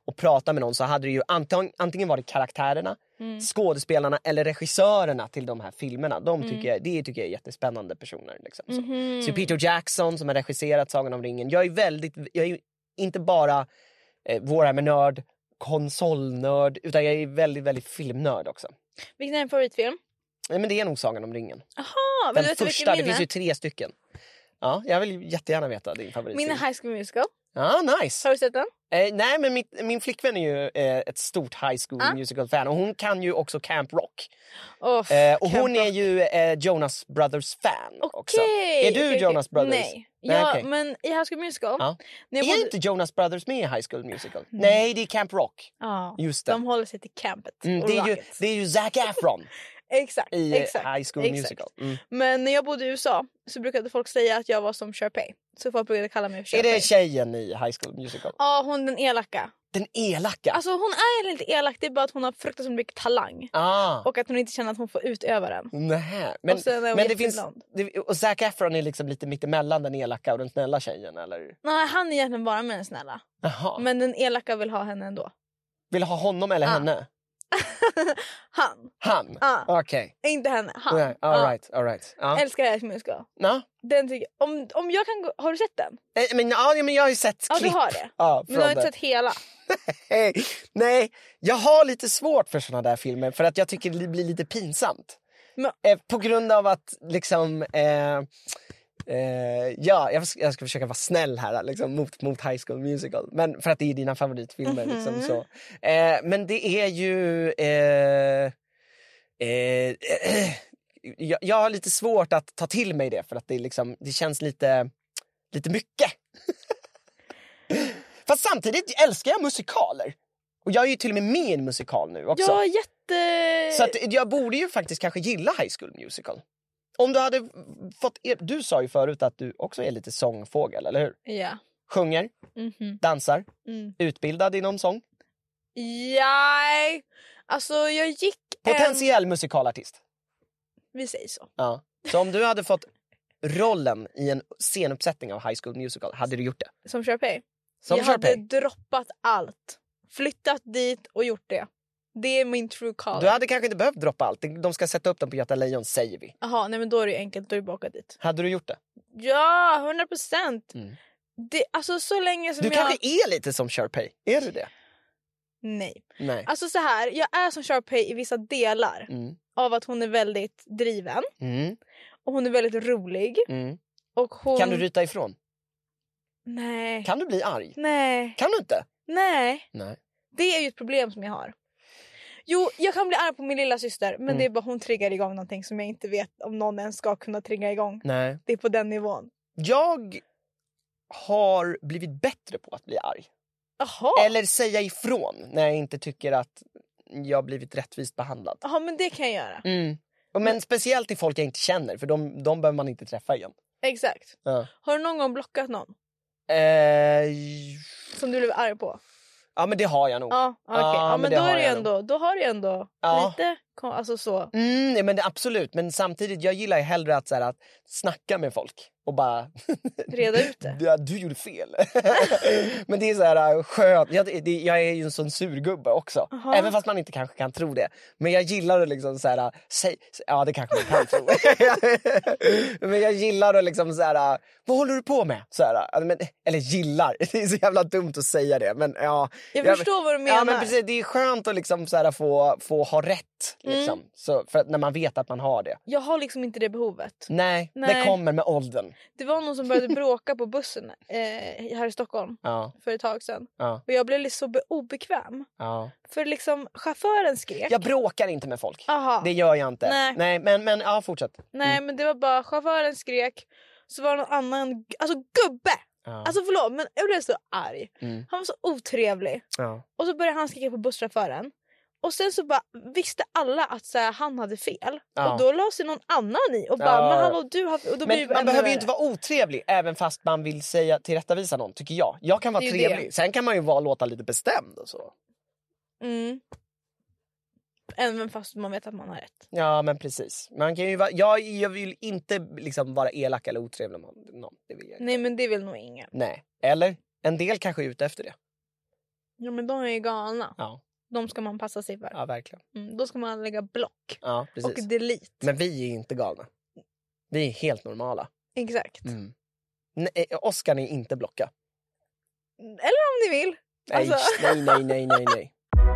S4: och prata med någon så hade det ju antingen, antingen varit karaktärerna, mm. skådespelarna eller regissörerna till de här filmerna. De tycker mm. jag, det tycker jag är jättespännande personer. Liksom, så. Mm-hmm. så Peter Jackson som har regisserat Sagan om ringen. Jag är väldigt, jag är inte bara eh, Warhammer-nörd, konsolnörd, utan jag är väldigt, väldigt filmnörd också.
S5: Vilken är din favoritfilm?
S4: Nej, men det är nog Sagan om ringen.
S5: Aha,
S4: den första, det finns ju tre stycken. Ja, jag vill jättegärna veta din favoritfilm.
S5: Min är High School Musical.
S4: Ja, nice.
S5: Har du sett den?
S4: Eh, nej, men mitt, min flickvän är ju eh, ett stort High School ah. Musical-fan. Och hon kan ju också Camp Rock.
S5: Oh,
S4: eh, och
S5: Camp
S4: hon
S5: Rock.
S4: är ju eh, Jonas Brothers-fan
S5: okay.
S4: också. Är du
S5: okay,
S4: Jonas
S5: okay.
S4: Brothers?
S5: Nej. Nej ja, okay. Men i High School Musical...
S4: Ja.
S5: När jag
S4: är
S5: bodde...
S4: inte Jonas Brothers med i High School Musical? Mm. Nej, det är Camp Rock.
S5: Ja,
S4: just det.
S5: De håller sig till campet.
S4: Mm, det, är ju, det är ju Zac Efron.
S5: Exakt,
S4: i
S5: exakt,
S4: High School
S5: exakt.
S4: Musical. Mm.
S5: Men när jag bodde i U S A så brukade folk säga att jag var som Sharpay. Så folk brukade kalla mig för Sharpay.
S4: Är det tjejen i High School Musical?
S5: Ja, hon den elaka.
S4: Den elaka?
S5: Alltså hon är inte elak, det är bara att hon har fruktansvärt mycket talang.
S4: Ah.
S5: Och att hon inte känner att hon får utöva den.
S4: Nej, men, men det finns det, och Zac Efron är liksom lite mittemellan den elaka och den snälla tjejen, eller?
S5: Nej, han är egentligen bara med den snälla.
S4: Aha.
S5: Men den elaka vill ha henne ändå.
S4: Vill ha honom eller ah. henne?
S5: Han.
S4: Han?
S5: Ah.
S4: Okej.
S5: Okay. Inte henne, han.
S4: Yeah, all ah. right, all right. Ah.
S5: Älskar High School Musical.
S4: No?
S5: Den tycker, om, om jag kan gå, har du sett den?
S4: Eh, men, ja, men jag har ju sett
S5: ja,
S4: klipp.
S5: Ja, du har det.
S4: Ja,
S5: men du har inte sett hela.
S4: Nej, jag har lite svårt för såna där filmer. För att jag tycker det blir lite pinsamt. Men... Eh, på grund av att liksom... Eh, eh, ja, jag ska, jag ska försöka vara snäll här liksom, mot, mot High School Musical. Men för att det är dina favoritfilmer. Mm-hmm. Liksom, så. Eh, men det är ju... Eh, eh, eh, jag, jag har lite svårt att ta till mig det. För att det, liksom, det känns lite, lite mycket. Fast samtidigt älskar jag musikaler. Och jag är ju till och med med i en musikal nu också.
S5: Ja, jätte...
S4: Så att jag borde ju faktiskt kanske gilla High School Musical. Om du hade fått... Du sa ju förut att du också är lite sångfågel, eller hur?
S5: Ja.
S4: Sjunger,
S5: mm-hmm.
S4: dansar,
S5: mm.
S4: utbildad i någon sång.
S5: Ja, alltså jag gick...
S4: Potentiell
S5: en...
S4: musikalartist.
S5: Vi säger så.
S4: Ja. Så om du hade fått rollen i en scenuppsättning av High School Musical, hade du gjort det?
S5: Som Sharpay?
S4: Som
S5: jag
S4: Sharpay.
S5: hade droppat allt. Flyttat dit och gjort det. Det är min true calling.
S4: Du hade kanske inte behövt droppa allt. De ska sätta upp dem på Göta Lejon, säger vi.
S5: Jaha, nej men då är det enkelt. Då är det bara dit.
S4: Hade du gjort det?
S5: Ja, hundra procent.
S4: Mm.
S5: Alltså så länge som
S4: du
S5: jag...
S4: Du kanske är lite som Sharpay. Är du det?
S5: Nej.
S4: Nej.
S5: Alltså så här, jag är som Sharpay i vissa delar.
S4: Mm.
S5: Av att hon är väldigt driven.
S4: Mm.
S5: Och hon är väldigt rolig.
S4: Mm.
S5: Och hon...
S4: Kan du ryta ifrån?
S5: Nej.
S4: Kan du bli arg?
S5: Nej.
S4: Kan du inte?
S5: Nej.
S4: Nej.
S5: Det är ju ett problem som jag har. Jo, jag kan bli arg på min lilla syster, men mm. det är bara hon triggar igång någonting som jag inte vet om någon ens ska kunna trigga igång.
S4: Nej.
S5: Det är på den nivån.
S4: Jag har blivit bättre på att bli arg.
S5: Aha.
S4: Eller säga ifrån när jag inte tycker att jag har blivit rättvist behandlad.
S5: Ja, men det kan jag göra.
S4: Mm. Men, men speciellt till folk jag inte känner, för de, de behöver man inte träffa igen.
S5: Exakt.
S4: Ja.
S5: Har du någon gång blockat någon?
S4: Eh...
S5: Som du blev arg på?
S4: Ja, men det har jag nog.
S5: Ja, okej. Okay. Ja, ja, men, men då, är det ändå, då har du ändå ja. lite... Alltså så.
S4: Mm, men det, absolut. Men samtidigt, jag gillar ju hellre att, så här, att snacka med folk. Och bara...
S5: Reda ut det.
S4: Ja, du gjorde fel. Men det är så här skönt. Jag, det, jag är ju en sån surgubbe också. Aha. Även fast man inte kanske kan tro det. Men jag gillar att liksom så här... Säg, ja, det kanske man kan tro. Men jag gillar att liksom så här... Vad håller du på med? Så här, men, eller gillar. Det är så jävla dumt att säga det. Men ja...
S5: Jag, jag förstår vad du menar.
S4: Ja, men precis. Det är skönt att liksom så här få, få ha rätt. Liksom. Mm. Så, för att när man vet att man har det.
S5: Jag har liksom inte det behovet.
S4: Nej, Nej. det kommer med åldern.
S5: Det var någon som började bråka på bussen eh, här i Stockholm
S4: ja.
S5: för ett tag sedan.
S4: Ja.
S5: Och jag blev lite så be- obekväm.
S4: Ja.
S5: För liksom chauffören skrek.
S4: Jag bråkar inte med folk.
S5: Aha.
S4: Det gör jag inte.
S5: Nej,
S4: Nej men, men ja, fortsätt.
S5: Nej, mm. men det var bara chauffören skrek. Så var det någon annan, alltså gubbe. Ja. Alltså förlåt, men jag blev så arg. Mm. Han var så otrevlig.
S4: Ja.
S5: Och så började han skrika på busschauffören. Och sen så bara visste alla att så här, han hade fel. Ja. Och då la sig någon annan i. Och bara, ja. men hallå, du har... Och då
S4: men man behöver ju inte vara otrevlig. Även fast man vill säga tillrättavisa någon, tycker jag. Jag kan vara trevlig. Det. Sen kan man ju vara, låta lite bestämd och så.
S5: Mm. Även fast man vet att man har rätt.
S4: Ja, men precis. Man kan ju vara, jag, jag vill inte liksom vara elak eller otrevlig med någon. Det vill jag inte.
S5: Nej, men det vill nog ingen.
S4: Nej. Eller? En del kanske är ute efter det.
S5: Ja, men de är ju galna.
S4: Ja,
S5: De ska man passa sig för.
S4: ja verkligen.
S5: Mm, då ska man lägga block
S4: Ja, precis.
S5: och delete.
S4: Men vi är inte galna. Vi är helt normala.
S5: Exakt.
S4: Mm. Nej, Oscar är inte blocka.
S5: Eller om ni vill.
S4: Nej,
S5: Alltså.
S4: nej, nej, nej, nej, nej.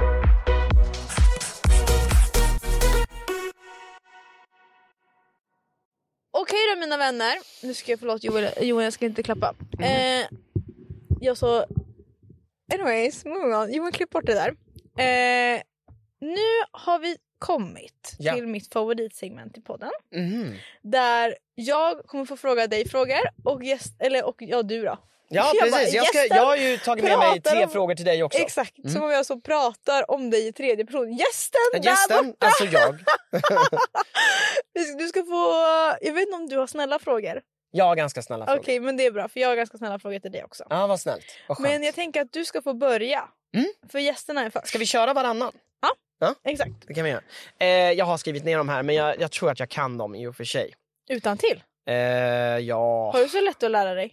S5: Okej då mina vänner. Nu ska jag förlåt Joel, Joel jag ska inte klappa. Eh, jag så... Anyways, moving on. Joel, klipp bort det där. Eh, nu har vi kommit
S4: Ja.
S5: till mitt favoritsegment i podden.
S4: Mhm.
S5: Där jag kommer få fråga dig frågor och gäst, eller och ja du då.
S4: Ja,
S5: Jag
S4: precis.
S5: bara,
S4: Jag, ska,
S5: gästen
S4: jag har ju tagit med mig
S5: pratar
S4: tre
S5: om-
S4: frågor till dig också.
S5: Exakt, som om jag så pratar om dig i tredje person. Gästen, där
S4: Gästen,
S5: borta!
S4: alltså jag.
S5: Du ska få, jag vet inte om du har snälla frågor.
S4: Jag har ganska snälla
S5: Okej,
S4: frågor.
S5: men det är bra för jag har ganska snälla frågor till dig också.
S4: Ja, vad snällt. Vad skönt.
S5: Men jag tänker att du ska få börja.
S4: Mm.
S5: För gästerna är först.
S4: Ska vi köra varannan?
S5: Exakt.
S4: Det kan vi göra. Eh, jag har skrivit ner dem här, men jag, jag tror att jag kan dem i och för sig.
S5: Utan till.
S4: Eh, ja...
S5: Har du så lätt att lära dig?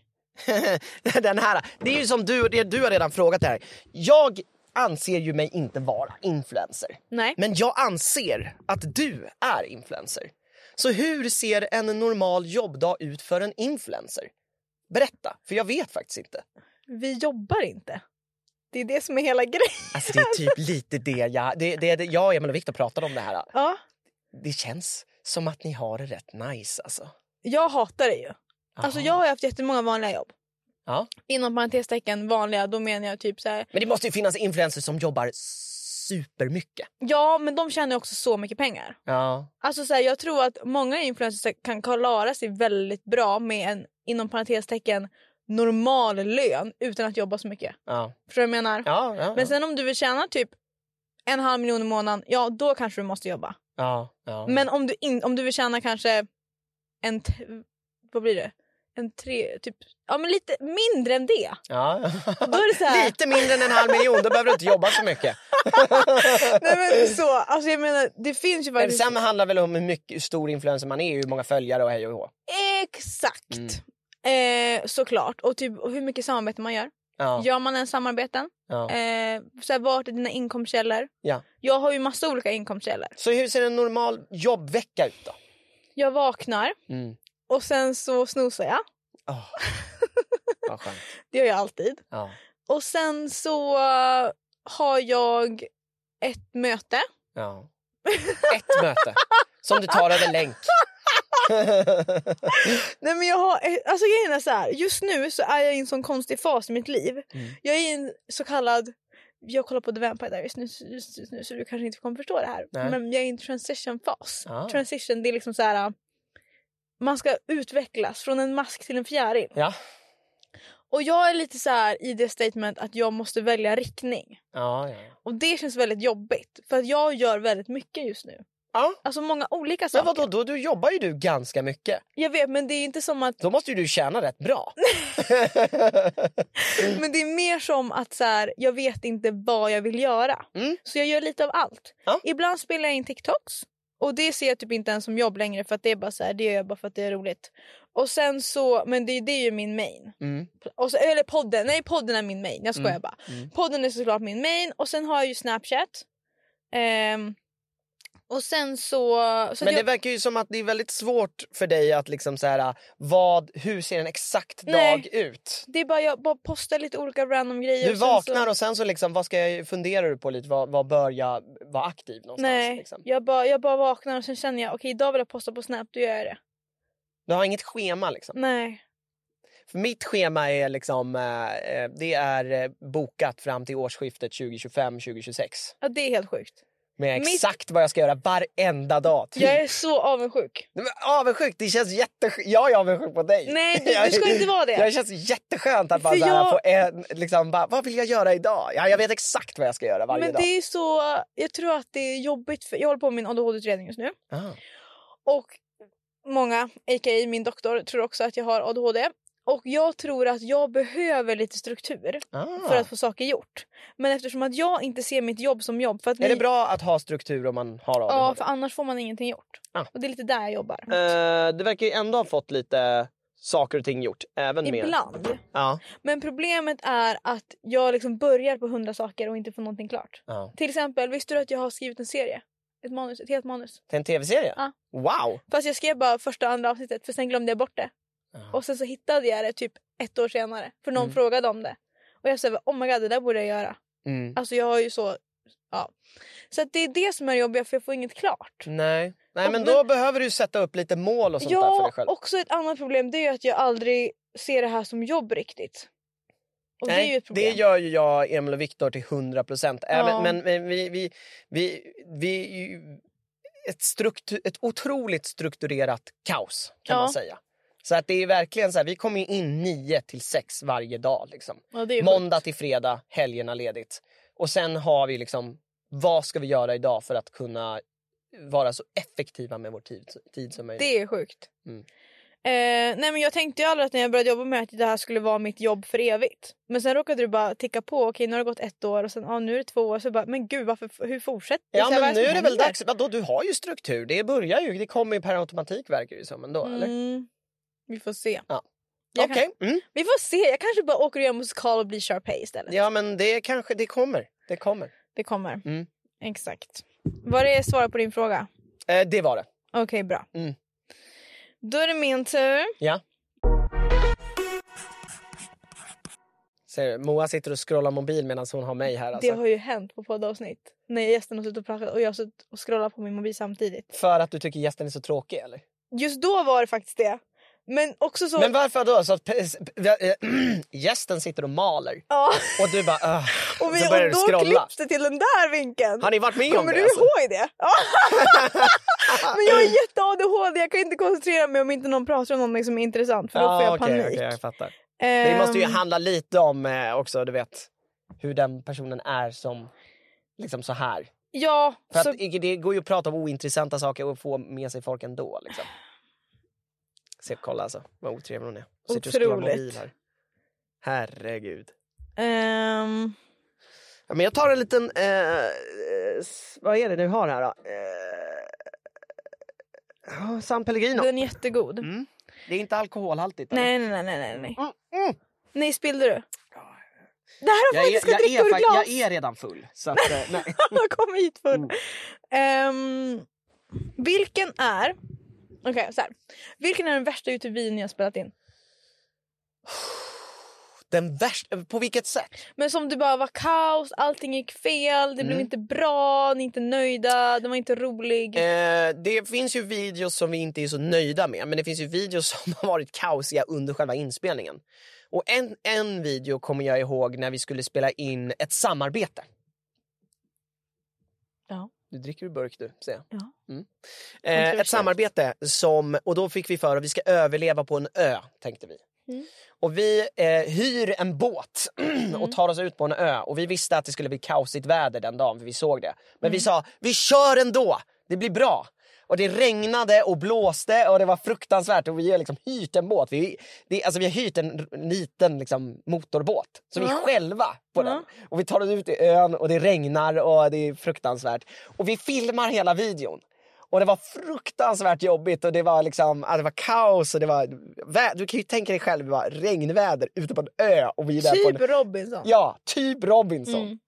S4: Den här, det är ju som du, det du har redan frågat här. Jag anser ju mig inte vara influencer.
S5: Nej.
S4: Men jag anser att du är influencer. Så hur ser en normal jobbdag ut för en influencer? Berätta, för jag vet faktiskt inte.
S5: Vi jobbar inte. Det är det som är hela grejen.
S4: Alltså det är typ lite det jag... Det, det, det, jag och Emil och Victor pratade om det här.
S5: Ja,
S4: Det känns som att ni har det rätt nice alltså.
S5: jag hatar det ju. Alltså jag har ju haft jättemånga vanliga jobb.
S4: Ja.
S5: Inom parentestecken vanliga, då menar jag typ så här.
S4: Men det måste ju finnas influencers som jobbar supermycket.
S5: Ja, men de tjänar också så mycket pengar.
S4: Ja.
S5: Alltså så här, jag tror att många influencers kan klara sig väldigt bra med en inom parentestecken normal lön utan att jobba så mycket.
S4: Ja.
S5: Förstår du vad jag menar?
S4: Ja, ja,
S5: Men
S4: ja.
S5: sen om du vill tjäna typ en halv miljon i månaden, ja då kanske du måste jobba.
S4: Ja, ja.
S5: Men om du, in, om du vill tjäna kanske en, t- vad blir det? En tre, typ, ja men lite mindre än det.
S4: Ja.
S5: Då är det så här.
S4: Lite mindre än en halv miljon, då behöver du inte jobba så mycket.
S5: Nej men så, alltså jag menar, det finns ju
S4: Men
S5: faktiskt...
S4: sen handlar väl om hur mycket, hur stor influencer man är, hur många följare och hej och hå.
S5: Exakt.
S4: Mm.
S5: Eh, såklart. Och typ och hur mycket samarbete man gör.
S4: Ja.
S5: Gör man en samarbeten?
S4: Ja.
S5: Eh, så här, vart är dina inkomstkällor?
S4: Ja.
S5: Jag har ju massa olika inkomstkällor.
S4: Så hur ser en normal jobbvecka ut då?
S5: Jag vaknar
S4: Mm.
S5: och sen så snosar jag.
S4: Oh. Vad skönt.
S5: Det gör jag alltid.
S4: Ja.
S5: Och sen så uh, har jag ett möte.
S4: Ja. Ett möte som du tar över länk.
S5: Nej men jag har, alltså grejen är så här, just nu så är jag i en sån konstig fas i mitt liv.
S4: Mm.
S5: Jag är i en så kallad, jag kollar på The Vampire Diaries nu, just, just nu så du kanske inte kommer förstå det här.
S4: Nej.
S5: Men jag är i en transition-fas.
S4: Ah.
S5: Transition, det är liksom så här, man ska utvecklas från en mask till en fjäril.
S4: Ja.
S5: Och jag är lite så här i det statement att jag måste välja riktning.
S4: Ja, ja.
S5: Och det känns väldigt jobbigt. För att jag gör väldigt mycket just nu.
S4: Ja.
S5: Alltså många olika
S4: Men
S5: saker.
S4: vadå, då, då jobbar ju du ganska mycket.
S5: Jag vet, men det är inte som att...
S4: Då måste ju du tjäna rätt bra.
S5: Men det är mer som att så här, jag vet inte vad jag vill göra.
S4: Mm.
S5: Så jag gör lite av allt.
S4: Ja.
S5: Ibland spelar jag in TikToks. Och det ser jag typ inte ens som jobb längre. För att det är bara så här, det gör jag bara för att det är roligt. Och sen så, men det, det är ju min main.
S4: Mm.
S5: Och så, eller podden, nej podden är min main. Jag skojar
S4: Mm.
S5: bara.
S4: Mm.
S5: Podden är såklart min main. Och sen har jag ju Snapchat. Ehm, och sen så... så
S4: Men
S5: jag,
S4: det verkar ju som att det är väldigt svårt för dig att liksom så här, vad, hur ser en exakt
S5: Nej.
S4: dag ut?
S5: det är bara, jag bara postar lite olika random grejer.
S4: Du
S5: och sen
S4: vaknar
S5: så,
S4: och sen så liksom, vad ska jag, funderar du på lite, vad, vad bör jag vara aktiv någonstans?
S5: Nej,
S4: Liksom?
S5: jag, bara, jag bara vaknar och sen känner jag, okej idag vill jag posta på Snap, då gör jag det.
S4: Du har inget schema liksom?
S5: Nej.
S4: För mitt schema är liksom, eh, det är eh, bokat fram till årsskiftet tjugo tjugofem tjugo tjugosex.
S5: Ja, det är helt sjukt.
S4: Med
S5: Mitt-
S4: exakt vad jag ska göra varenda dag. Typ.
S5: Jag är så avundsjuk.
S4: Nej, men avundsjuk, det känns jätteskönt. Jag är avundsjuk på dig.
S5: Nej, du- du ska inte vara det.
S4: Det känns jätteskönt att bara,
S5: För
S4: så här,
S5: jag-
S4: få en, liksom, bara, vad vill jag göra idag? Ja, jag vet exakt vad jag ska göra varje
S5: Men
S4: dag.
S5: det är så, jag tror att det är jobbigt för, jag håller på med min A D H D-utredning just nu.
S4: Ah.
S5: Och många, a k a min doktor, tror också att jag har A D H D. Och jag tror att jag behöver lite struktur
S4: Ah.
S5: för att få saker gjort. Men eftersom att jag inte ser mitt jobb som jobb. För att
S4: Är
S5: ni,
S4: det bra att ha struktur om man har A D H D?
S5: Ja, för annars får man ingenting gjort.
S4: Ah.
S5: Och det är lite där jag jobbar.
S4: Eh, det verkar ju ändå ha fått lite saker och ting gjort. Även med...
S5: Ibland.
S4: Ja.
S5: Men problemet är att jag liksom börjar på hundra saker och inte får någonting klart.
S4: Ja.
S5: Till exempel, visste du att jag har skrivit en serie? Ett manus, ett helt manus.
S4: Till en tv-serie?
S5: Ja.
S4: Wow!
S5: Fast jag skrev bara första och andra avsnittet, för sen glömde jag bort det.
S4: Ja.
S5: Och sen så hittade jag det typ ett år senare. För någon
S4: Mm.
S5: frågade om det. Och jag sa, oh my god, det där borde jag göra.
S4: Mm.
S5: Alltså jag har ju så... Ja. Så att det är det som är jobbigt, för jag får inget klart.
S4: Nej, Nej
S5: Och
S4: men
S5: men-
S4: då behöver du sätta upp lite mål och sånt där för dig
S5: Ja,
S4: själv.
S5: också ett annat problem, det är ju att jag aldrig ser det här som jobb riktigt. Och det är ju ett problem.
S4: det gör ju jag, Emil och Viktor till hundra procent.
S5: Ja.
S4: Men, men vi, vi, vi, vi är ju ett, struktur, ett otroligt strukturerat kaos kan
S5: Ja.
S4: man säga. Så att det är verkligen så här, vi kommer ju in nio till sex varje dag liksom.
S5: Ja, det är
S4: Måndag
S5: sjukt.
S4: till fredag, helgerna ledigt. Och sen har vi liksom, vad ska vi göra idag för att kunna vara så effektiva med vår tid, tid som möjligt.
S5: Det är sjukt.
S4: Mm.
S5: Eh, nej men jag tänkte ju aldrig att när jag började jobba med att det här skulle vara mitt jobb för evigt. Men sen råkade du bara ticka på. Okej, nu har det gått ett år och sen ah, nu är det två år. Så bara, men gud, varför, hur fortsätter det?
S4: Ja,
S5: Så här, vad
S4: men nu
S5: som
S4: är det väl
S5: händer?
S4: dags. Vadå, du har ju struktur. Det börjar ju, det kommer ju per automatik verkar det som ändå, eller?
S5: Mm, vi får se.
S4: Ja.
S5: Jag
S4: Okej.
S5: kan-
S4: Mm.
S5: Vi får se. Jag kanske bara åker och gör musikal och blir Sharpay istället.
S4: Ja, men det kanske, det kommer. Det kommer.
S5: Det kommer.
S4: Mm.
S5: Exakt. Var det svar på din fråga?
S4: Eh, det var det.
S5: Okej, bra.
S4: Mm.
S5: Då är det min tur.
S4: Ja. Ser du, Moa sitter och scrollar mobil medan hon har mig här alltså.
S5: Det har ju hänt på poddavsnitt. När gästen har suttit och pratat och jag har suttit och scrollat på min mobil samtidigt.
S4: För att du tycker gästen är så tråkig, eller?
S5: Just då var det faktiskt det. Men också så...
S4: Men varför då? Så att pe- pe- gästen sitter och maler.
S5: Ja.
S4: Och du bara, uh,
S5: Och, vi,
S4: så börjar
S5: och
S4: du
S5: då
S4: scrolla.
S5: klippte till den där vinkeln.
S4: Har ni varit med om
S5: Kommer
S4: det?
S5: du
S4: Alltså?
S5: ihåg det? Ja. Men jag är jätte-A D H D. Jag kan inte koncentrera mig om inte någon pratar om något som är intressant. För då får jag
S4: okej,
S5: panik.
S4: okej, jag fattar.
S5: Ehm,
S4: Det måste ju handla lite om eh, också, du vet, hur den personen är som liksom så här.
S5: Ja,
S4: För
S5: så...
S4: att det går ju att prata om ointressanta saker och få med sig folk ändå liksom. Se, kolla alltså, vad otrevlig hon är. Sitter och scrollar
S5: Otroligt.
S4: mobil här. Herregud.
S5: ehm,
S4: Ja, men jag tar en liten, eh, s- vad är det du har här då? Eh, oh, San Pellegrino.
S5: den är jättegod.
S4: Mm. Det är inte alkoholhaltigt. eller?
S5: Nej, nej, nej, nej, nej, nej.
S4: Mm, mm.
S5: Nej, spillde du? Det här
S4: Jag,
S5: har
S4: är,
S5: faktiskt
S4: jag,
S5: ett dricka
S4: är,
S5: ur
S4: fa-
S5: glas.
S4: jag är redan full. Så att, eh, nej.
S5: Kom hit full.
S4: Mm.
S5: Ehm, vilken är... Okej, så här. Vilken är den värsta Youtube-videon ni har spelat in?
S4: Den värsta, på vilket sätt?
S5: Men som det bara var kaos, allting gick fel, det blev
S4: Mm.
S5: inte bra, ni är inte nöjda, den var inte rolig.
S4: Eh, det finns ju videos som vi inte är så nöjda med. Men det finns ju videos som har varit kaosiga under själva inspelningen. Och en, en video kommer jag ihåg när vi skulle spela in ett samarbete.
S5: Ja.
S4: Du dricker ur burk du, ser jag.
S5: Ja.
S4: Mm. Eh,
S5: Kontroversiellt.
S4: ett samarbete som, och då fick vi för att vi ska överleva på en ö, tänkte vi.
S5: Mm.
S4: Och vi eh, hyr en båt och tar oss ut på en ö. Och vi visste att det skulle bli kaosigt väder den dagen, för vi såg det. Men vi sa, vi kör ändå, det blir bra. Och det regnade och blåste och det var fruktansvärt. Och vi har liksom hyrt en båt. Vi, det, alltså vi har hyrt en r- liten liksom, motorbåt. Så vi är
S5: Ja.
S4: själva på
S5: Ja.
S4: den. Och vi tar oss ut i ön och det regnar och det är fruktansvärt. Och vi filmar hela videon. Och det var fruktansvärt jobbigt och det var liksom, ja, det var kaos och det var, vä- du kan ju tänka dig själv, det var regnväder ute på en ö och vi är där
S5: Typ
S4: på en,
S5: Robinson.
S4: ja, typ Robinson.
S5: Mm.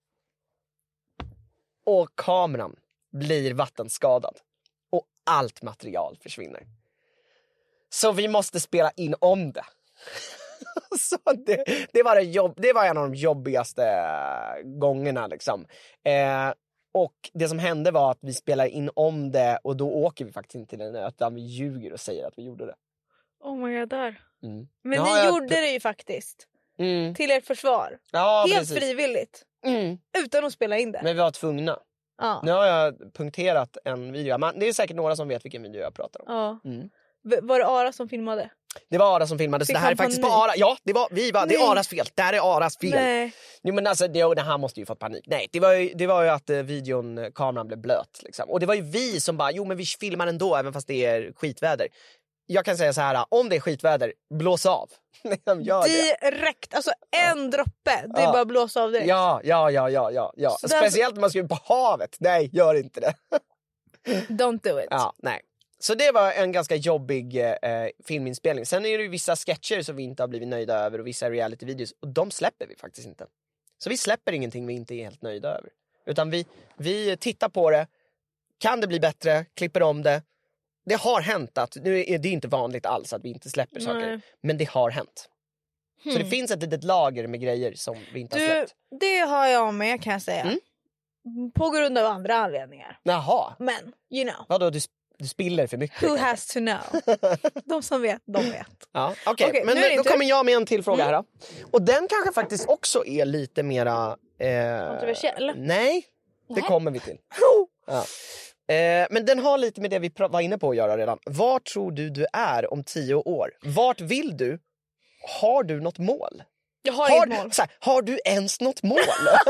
S4: Och kameran blir vattenskadad och allt material försvinner. Så vi måste spela in om det. Så det, det, var det, jobb, det var en av de jobbigaste gångerna liksom. Eh, och det som hände var att vi spelade in om det och då åker vi faktiskt inte till den ö, utan vi ljuger och säger att vi gjorde det.
S5: Oh my god, där.
S4: Mm.
S5: Men
S4: Ja,
S5: ni
S4: jag-
S5: gjorde det ju faktiskt.
S4: Mm.
S5: Till ert försvar.
S4: Ja,
S5: Helt
S4: precis.
S5: frivilligt.
S4: Mm.
S5: Utan att spela in det.
S4: Men vi var tvungna.
S5: Ja.
S4: Nu har jag punkterat en video. Men det är säkert några som vet vilken video jag pratar om.
S5: Ja.
S4: Mm.
S5: V- Var det Ara som filmade?
S4: Det var Ara som filmade, så
S5: Fick
S4: det här
S5: han
S4: är faktiskt på
S5: panik?
S4: Ara. Ja, det var, vi var, det är
S5: Nej.
S4: Aras fel. Det här är Aras fel.
S5: Nej.
S4: Jo, men alltså, det, det här måste ju fått panik. Nej, det var ju, det var ju att eh, videon, eh, kameran blev blöt. Liksom. Och det var ju vi som bara, jo men vi filmar ändå även fast det är skitväder. Jag kan säga så här, om det är skitväder, blås av. Liksom, gör det.
S5: Direkt, alltså en droppe. Det är
S4: Ja.
S5: bara att blåsa av direkt.
S4: Ja, ja, ja, ja, ja, ja.
S5: Så där-
S4: Speciellt när man ska ut på havet. Nej, gör inte det.
S5: Don't do it.
S4: Ja, nej. Så det var en ganska jobbig eh, filminspelning. Sen är det ju vissa sketcher som vi inte har blivit nöjda över och vissa reality-videos. Och de släpper vi faktiskt inte. Så vi släpper ingenting vi inte är helt nöjda över. Utan vi, vi tittar på det. Kan det bli bättre? Klipper om det. Det har hänt att, nu är det inte vanligt alls att vi inte släpper saker.
S5: Nej.
S4: Men det har hänt.
S5: Hmm.
S4: Så det finns ett litet lager med grejer som vi inte
S5: Du,
S4: har släppt.
S5: det har jag med kan jag säga.
S4: Mm.
S5: På grund av andra anledningar.
S4: Jaha.
S5: Men, you know.
S4: Vadå, du, du spiller för mycket?
S5: Who
S4: kanske?
S5: has to know? De som vet, de vet.
S4: Ja, okej.
S5: Okej,
S4: Men
S5: nu är det
S4: då
S5: din
S4: kommer
S5: tur.
S4: jag med en till fråga här då. Och den kanske faktiskt också är lite mera... Eh,
S5: Kontroversiell?
S4: Nej, det
S5: Nej.
S4: kommer vi till. Ja. Eh, men den har lite med det vi pra- var inne på att göra redan. Var tror du du är om tio år? Vart vill du? Har du något mål?
S5: Jag har,
S4: Har,
S5: inget mål.
S4: så här, har du ens något mål?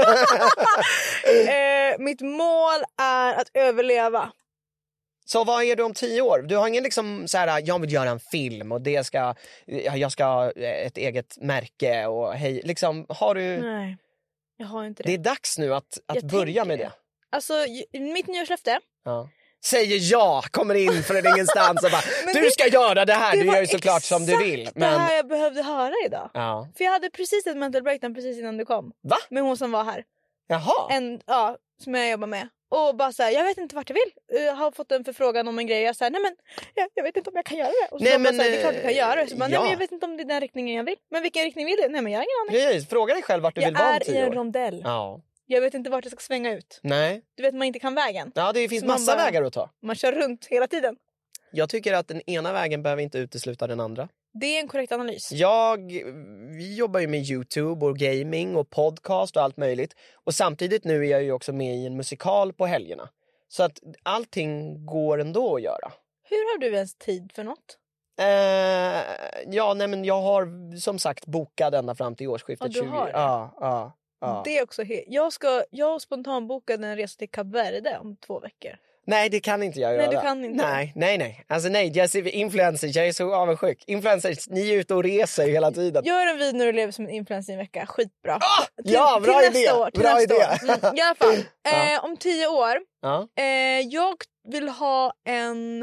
S5: Eh, mitt mål är att överleva.
S4: Så vad är du om tio år? Du har ingen liksom så här, jag vill göra en film och det ska, jag ska ha ett eget märke och hej, liksom, har du...
S5: Nej, jag har inte det.
S4: Det är dags nu att, att
S5: Jag
S4: börja med
S5: tänker
S4: det.
S5: Alltså, j- mitt nyårslöfte.
S4: Ja. Säger ja, kommer in från ingenstans och bara,
S5: Men
S4: du
S5: det-
S4: ska göra det här,
S5: Det
S4: du
S5: var
S4: gör ju såklart som du
S5: exakt
S4: vill.
S5: det
S4: Men...
S5: här jag behövde höra idag.
S4: Ja.
S5: För jag hade precis ett mental breakdown precis innan du kom.
S4: Va?
S5: Med hon som var här.
S4: Jaha.
S5: En, ja, som jag jobbar med. Och bara såhär, jag vet inte vart jag vill. Jag har fått en förfrågan om en grej. Jag säger, nej men jag, jag vet inte om jag kan göra det. Och så
S4: Nej,
S5: nej, bara
S4: men,
S5: såhär, det är klart du kan göra det. Så bara, nej
S4: ja.
S5: men jag vet inte om det är den riktningen jag vill. Men vilken riktning vill du? Nej men jag har ingen aning.
S4: Precis, fråga dig själv vart du vill
S5: Jag
S4: vara om
S5: är i
S4: tio
S5: en
S4: år.
S5: rondell.
S4: Ja.
S5: Jag vet inte vart jag ska svänga ut.
S4: Nej.
S5: Du vet man inte kan vägen.
S4: Ja, det finns
S5: Så man
S4: massa
S5: bara-
S4: vägar att ta.
S5: Man kör runt hela tiden.
S4: Jag tycker att den ena vägen behöver inte utesluta den andra.
S5: Det är en korrekt analys.
S4: Jag, vi jobbar ju med YouTube och gaming och podcast och allt möjligt. Och samtidigt nu är jag ju också med i en musikal på helgerna. Så att allting går ändå att göra.
S5: Hur har du ens tid för något?
S4: Eh, ja, nej men jag har som sagt bokat ända fram till årsskiftet.
S5: Ja, du har det.
S4: Ja, ja, ja.
S5: Det är också he- jag ska jag spontanbokade en resa till Kap Verde om två veckor.
S4: Nej, det kan inte jag
S5: Nej,
S4: göra.
S5: du kan inte.
S4: Nej, nej, nej. Alltså nej, jag ser influencers, jag är så avundsjuk. Influencers, ni är ute och reser hela tiden.
S5: Gör en video när du lever som en influencer i en vecka. Skitbra.
S4: Ah,
S5: till,
S4: ja, bra
S5: till
S4: idé.
S5: Nästa år, till
S4: Bra
S5: nästa
S4: idé.
S5: År. Mm, i alla fall.
S4: Ja.
S5: Eh, om tio år.
S4: Ja.
S5: Eh, jag vill ha en...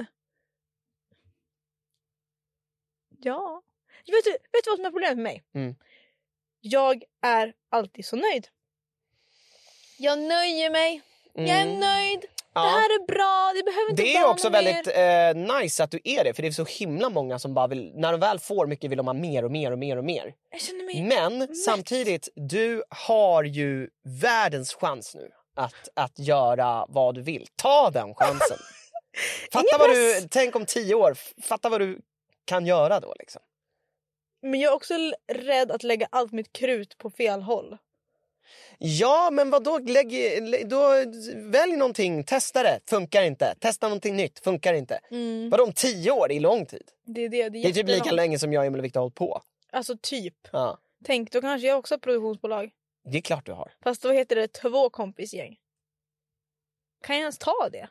S5: Ja. Vet du, vet du vad som är problemet med mig?
S4: Mm.
S5: Jag är alltid så nöjd. Jag nöjer mig. Jag är
S4: Mm.
S5: nöjd.
S4: Ja.
S5: Det här är bra. Det behöver inte
S4: Det är
S5: vara
S4: också
S5: något
S4: väldigt
S5: mer.
S4: eh, nice att du är det. För det är så himla många som bara vill, när de väl får mycket vill de ha mer och mer och mer och mer.
S5: Jag känner mig...
S4: Men samtidigt, du har ju världens chans nu att, att göra vad du vill. Ta den chansen. Fatta
S5: Ingen
S4: vad
S5: press.
S4: du, tänk om tio år, fatta vad du kan göra då liksom.
S5: Men jag är också l- rädd att lägga allt mitt krut på fel håll.
S4: Ja, men vad då lägg, lä- då välj någonting, testa det, funkar inte. Testa någonting nytt, funkar inte.
S5: Mm.
S4: Vadå om tio år, det är lång tid.
S5: Det är det. Det är,
S4: Det är typ lika
S5: jättelångt.
S4: länge som jag och Emil och Victor har hållit på.
S5: Alltså typ.
S4: Ja,
S5: Tänk, då kanske jag också har produktionsbolag.
S4: det är klart du har.
S5: Fast då heter det två kompisgäng. Kan jag ens ta det?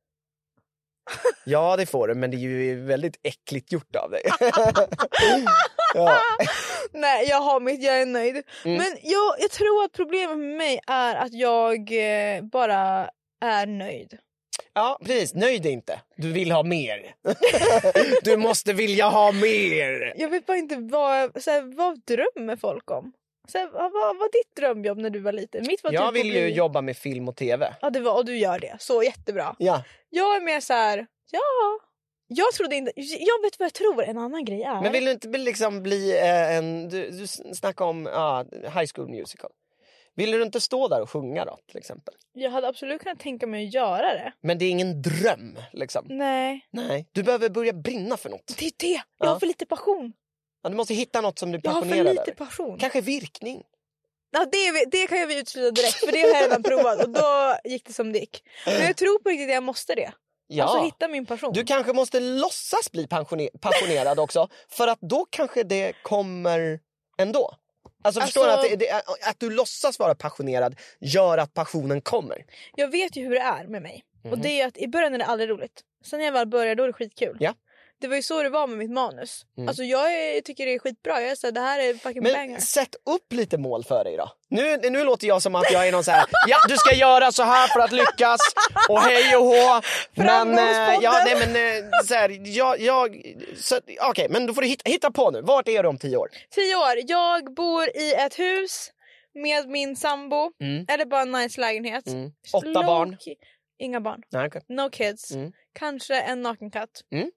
S4: Ja, det får du, men det är ju väldigt äckligt gjort av dig. Ja.
S5: Nej, jag har mitt, jag är nöjd.
S4: Mm.
S5: Men jag, jag tror att problemet med mig är att jag eh, bara är nöjd.
S4: Ja, precis. Nöjd dig inte. Du vill ha mer. Du måste vilja ha mer.
S5: Jag vet bara inte vad, så här, vad drömmer folk om. Så här, vad vad var ditt drömjobb när du var liten? Mitt var
S4: Jag
S5: typ
S4: vill
S5: att
S4: ju
S5: bli...
S4: jobba med film och tv.
S5: Ja, det var, och du gör det. Så jättebra.
S4: Ja.
S5: Jag är mer så här, ja. Jag trodde inte, jag vet vad jag tror en annan grej är.
S4: Men vill du inte bli- liksom bli eh, en... Du, du snackar om ah, High School Musical. Vill du inte stå där och sjunga då, till exempel?
S5: Jag hade absolut kunnat tänka mig att göra det.
S4: Men det är ingen dröm, liksom.
S5: Nej.
S4: Nej. Du behöver börja brinna för något.
S5: Det är det. Jag
S4: Ja.
S5: har för lite passion.
S4: Ja, du måste hitta något som du är
S5: Jag har för
S4: passionerad
S5: lite
S4: över.
S5: passion.
S4: Kanske virkning.
S5: Ja, det, är vi- det kan jag vi utesluta direkt. För det har jag redan provat. Och då gick det som det gick. Men jag tror på riktigt att jag måste det.
S4: Ja.
S5: Alltså hitta min passion.
S4: Du kanske måste låtsas bli pensione- passionerad också. För att då kanske det kommer ändå. Alltså, förstår du
S5: Alltså-
S4: att, det, det, att du låtsas vara passionerad gör att passionen kommer.
S5: Jag vet ju hur det är med mig.
S4: Mhm.
S5: Och det är att i början är det aldrig roligt. Sen när jag väl börjar då är det skitkul.
S4: Ja.
S5: det var ju så det var med mitt manus.
S4: Mm.
S5: Alltså jag är, tycker det är skitbra. Jag är så här, det här är fucking
S4: Men
S5: banger.
S4: sätt upp lite mål för dig då. Nu, nu låter jag som att jag är någon så här. Ja, du ska göra så här för att lyckas. Och hej och hå. Men, eh, ja, nej men eh, så här, jag, jag så, okej, okay, men då får du hitta, hitta på nu. Vart är du om tio år?
S5: Tio år. Jag bor i ett hus med min sambo.
S4: Mm.
S5: Eller bara en nice lägenhet.
S4: Mm. Åtta
S5: Low
S4: barn.
S5: key- Inga barn.
S4: Nej, okay.
S5: No kids.
S4: Mm.
S5: Kanske en nakenkatt.
S4: Mm.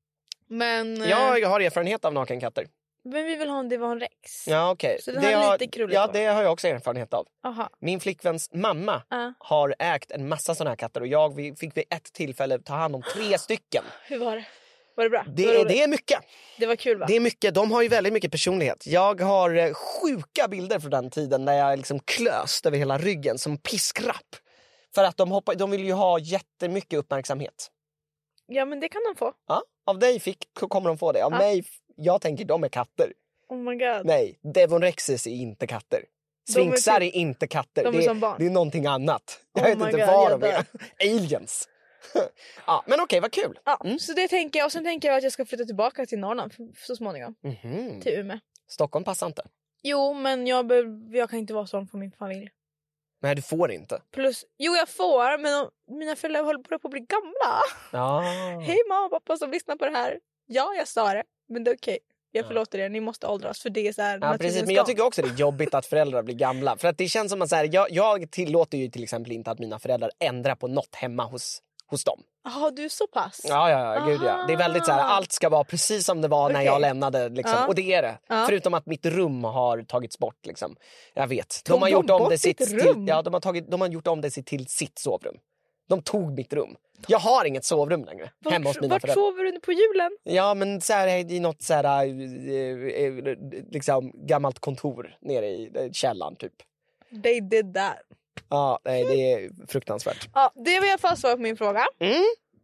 S5: Men, eh,
S4: Jag har erfarenhet av nakenkatter.
S5: men vi vill ha en Devon Rex.
S4: Ja, okej.
S5: Så den
S4: Det
S5: har
S4: har-
S5: lite krulligt
S4: Ja,
S5: på.
S4: det har jag också erfarenhet av.
S5: Aha.
S4: Min flickväns mamma
S5: Ja.
S4: har ägt en massa såna här katter och jag vi fick vid ett tillfälle ta hand om tre stycken.
S5: Hur var det? Var det bra? var
S4: Det,
S5: roligt.
S4: det är mycket.
S5: det var kul va?
S4: Det är mycket. De har ju väldigt mycket personlighet. Jag har eh, sjuka bilder från den tiden när jag liksom klöst över hela ryggen som piskrapp. För att de, hoppar, de vill ju ha jättemycket uppmärksamhet.
S5: Ja men det kan de få.
S4: Ja, av dig fick, kommer de få det. Av
S5: Ja.
S4: mig, jag tänker de är katter.
S5: Oh my god.
S4: Nej, Devon Rexes är inte katter.
S5: De är
S4: Sphinxar
S5: typ-
S4: är inte katter.
S5: de är
S4: det,
S5: som barn.
S4: det är någonting annat. Jag
S5: Oh
S4: vet
S5: my
S4: inte
S5: God,
S4: vad
S5: jag
S4: de är.
S5: dör.
S4: Aliens. Ja, men okej, vad kul.
S5: Ja,
S4: Mm.
S5: så det tänker jag. Och sen tänker jag att jag ska flytta tillbaka till Norrland f- så småningom.
S4: Mhm.
S5: Till Umeå.
S4: Stockholm passar inte.
S5: Jo men jag, be- jag kan inte vara sån för min familj.
S4: Nej, du får inte.
S5: Plus, jo jag får men om, mina föräldrar håller på att bli gamla.
S4: Ja.
S5: Hej mamma och pappa som lyssnar på det här. Ja jag sa det. Men det är okej. Jag förlåter er, ni måste åldras för det är så här.
S4: Ja, precis. Men jag tycker också det är jobbigt att föräldrar blir gamla. För att det känns som att så här, jag, jag tillåter ju till exempel inte att mina föräldrar ändrar på något hemma hos, hos dem.
S5: Jaha du är så pass.
S4: Ja, ja, ja, gud ja. Det är väldigt så här, allt ska vara precis som det var när
S5: Okej.
S4: jag lämnade. Liksom.
S5: Ja.
S4: Och det är det.
S5: Ja.
S4: Förutom att mitt rum har tagits bort. Liksom. Jag vet.
S5: Tog
S4: De har
S5: de
S4: gjort om
S5: bort
S4: det sitt
S5: ditt
S4: till,
S5: rum?
S4: ja, de har, tagit, de har gjort om det till sitt sovrum. De tog mitt rum. Jag har inget sovrum längre. hemma hos
S5: Vart,
S4: mina
S5: vart
S4: föräldrar.
S5: sover du på julen?
S4: Ja, men så här, i något så här, eh, eh, liksom, gammalt kontor nere i eh, källaren typ.
S5: They did that.
S4: Ja, nej, det är fruktansvärt.
S5: Ja, det var i alla fall svar på min fråga.
S4: Mm.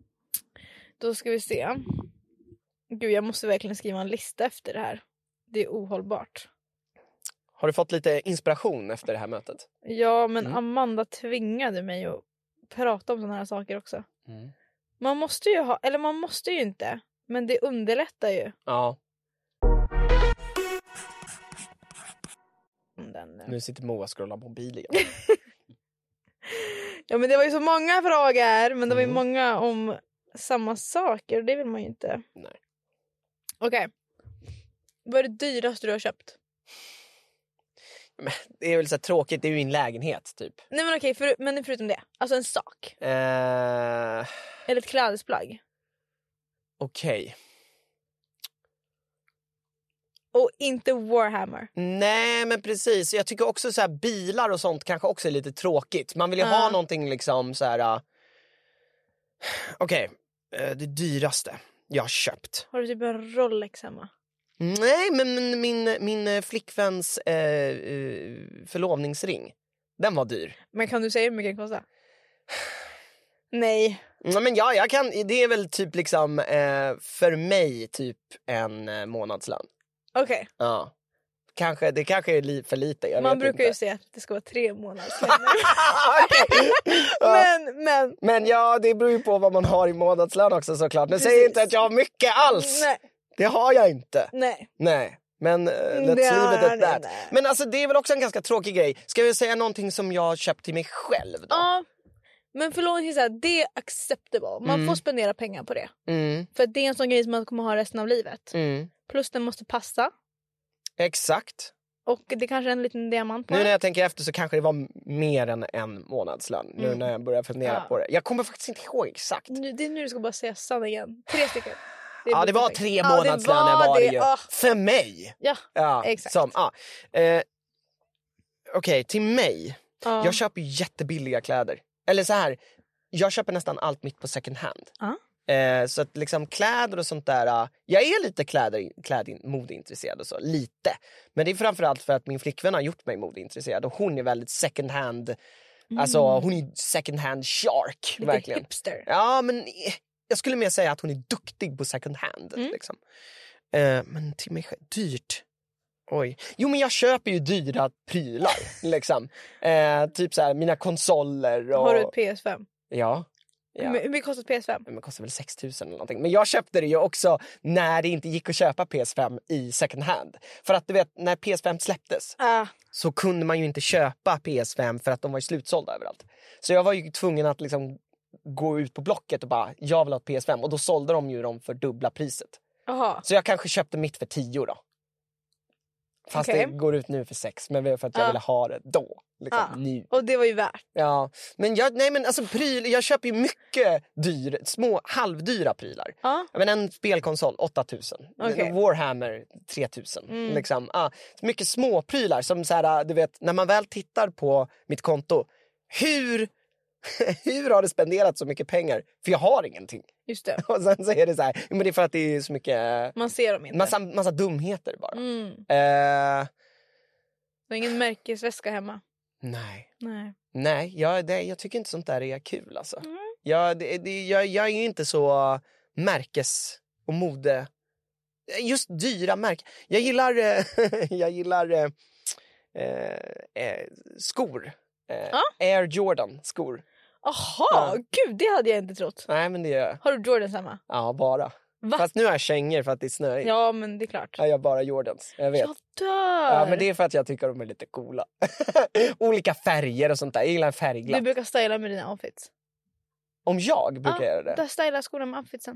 S5: Då ska vi se. Gud, jag måste verkligen skriva en lista efter det här. Det är ohållbart.
S4: Har du fått lite inspiration efter det här mötet?
S5: Ja, men
S4: Mm.
S5: Amanda tvingade mig att prata om såna här saker också.
S4: Mm.
S5: Man måste ju ha, eller man måste ju inte. Men det underlättar ju.
S4: Ja,
S5: Den, eh.
S4: nu sitter Moa och scrollar på mobil igen.
S5: Ja, men det var ju så många frågor. Men det var ju
S4: Mm.
S5: många om samma saker. Och det vill man ju inte.
S4: Nej.
S5: Okej. Vad är det dyraste du har köpt?
S4: Men det är väl så här tråkigt, det är ju min lägenhet typ.
S5: Nej men okej, för, men förutom det. Alltså en sak.
S4: Eh,
S5: Eller ett klädesplagg.
S4: Okej.
S5: Och inte Warhammer.
S4: Nej, men precis. Jag tycker också så här bilar och sånt kanske också är lite tråkigt. Man vill ju
S5: Ja.
S4: ha någonting liksom så här. Uh... Okej, eh, det dyraste jag har köpt.
S5: Har du typ en Rolex hemma?
S4: Nej, men min, min, min eh, flickväns eh, eh, förlovningsring, den var dyr.
S5: Men kan du säga hur mycket den kostar? Nej.
S4: Ja, men ja, jag kan, det är väl typ liksom eh, för mig typ en eh, månadslön.
S5: Okej.
S4: Ja. Kanske, det kanske är li, för lite, jag
S5: Man
S4: vet
S5: brukar
S4: inte.
S5: ju säga att det ska vara tre månadslöner.
S4: Okej. Ja.
S5: men, men.
S4: Men ja, det beror ju på vad man har i månadslön också såklart. Nu säger jag inte att jag har mycket alls.
S5: Nej.
S4: Det har jag inte.
S5: Nej.
S4: Nej. Men uh, let's
S5: Nej,
S4: leave it at
S5: nej,
S4: that.
S5: nej.
S4: Men alltså det är väl också en ganska tråkig grej. Ska jag säga någonting som jag har köpt till mig själv då?
S5: Ja. Men förlovning, så här, det är acceptable. Man
S4: Mm.
S5: får spendera pengar på det.
S4: Mm,
S5: För att det är en sån grej som man kommer ha resten av livet.
S4: mm.
S5: Plus den måste passa.
S4: Exakt.
S5: Och det kanske är en liten diamant på
S4: Nu
S5: den.
S4: när jag tänker efter så kanske det var mer än en månadslön. Nu
S5: Mm.
S4: när jag börjar fundera
S5: Ja.
S4: på det. Jag kommer faktiskt inte ihåg exakt.
S5: Nu, det är nu du ska bara säga sanningen. Tre stycken. är
S4: Ja, det var
S5: perfekt.
S4: tre
S5: Ja,
S4: månadslöner var det ju.
S5: Ah,
S4: För mig.
S5: ja,
S4: Ja,
S5: exakt.
S4: Som, ja. eh, Okej, till mig.
S5: Ja.
S4: Jag köper ju jättebilliga kläder. Eller så här, jag köper nästan allt mitt på second hand.
S5: Ja.
S4: Eh, så att liksom kläder och sånt där. Uh, jag är lite kläder, kläd, modeintresserad och så. Lite. Men det är framförallt för att min flickvän har gjort mig modeintresserad. Och hon är väldigt second hand. Alltså hon är second hand shark.
S5: Lite
S4: verkligen.
S5: hipster.
S4: Ja, men eh, jag skulle mer säga att hon är duktig på second hand.
S5: Mm.
S4: Liksom. Eh, men till mig själv, dyrt. Oj. Jo, men jag köper ju dyra prylar. liksom. eh, typ så här, mina konsoler. Och...
S5: Har du ett P S fem?
S4: Ja. Ja.
S5: Hur mycket kostar P S fem?
S4: Men det kostar väl sex tusen eller någonting. Men jag köpte det ju också när det inte gick att köpa P S fem i second hand. För att du vet, när P S fem släpptes
S5: Ah.
S4: så kunde man ju inte köpa P S fem för att de var ju slutsålda överallt. Så jag var ju tvungen att liksom gå ut på Blocket och bara, jag vill ha ett P S fem. Och då sålde de ju dem för dubbla priset.
S5: Aha.
S4: Så jag kanske köpte mitt för tio då. Fast
S5: Okay.
S4: det går ut nu för sex. Men det var för att jag
S5: ah.
S4: ville ha det då. Liksom,
S5: ah.
S4: nu.
S5: Och det var ju värt.
S4: Ja, men jag, nej men alltså pryl, jag köper ju mycket dyr, små halvdyra prylar.
S5: Ja.
S4: Men en spelkonsol, åtta tusen.
S5: Okay.
S4: Warhammer, tre tusen.
S5: Mm.
S4: Liksom. Ah, mycket små prylar som så här, du vet, när man väl tittar på mitt konto, hur, hur har det spenderat så mycket pengar? För jag har ingenting.
S5: Just det.
S4: Och sen så är det så här, men det är för att det är så mycket,
S5: Man ser dem inte.
S4: massa, massa dumheter bara.
S5: Mm.
S4: Eh,
S5: Du har ingen märkesväska hemma?
S4: nej.
S5: Nej.
S4: Nej, jag, det, jag tycker inte sånt där är kul alltså.
S5: Mm.
S4: Jag, det, det, jag, jag är ju inte så märkes- och mode... Just dyra märken. Jag gillar, eh, jag gillar eh, eh, skor. Eh,
S5: Ja.
S4: Air Jordan skor.
S5: Jaha,
S4: Ja.
S5: gud det hade jag inte trott.
S4: Nej, men det gör jag.
S5: Har du Jordans hemma?
S4: Ja, bara.
S5: Va?
S4: Fast nu har jag kängor för att det är snöigt.
S5: Ja, men det är klart.
S4: Jag har bara Jordans, jag vet.
S5: Jag dör!
S4: Ja, men det är för att jag tycker de är lite coola. Olika färger och sånt där. Jag gillar en färgglatt.
S5: Du brukar styla med dina outfits.
S4: Om jag brukar göra det?
S5: Där stylar skorna med outfitsen.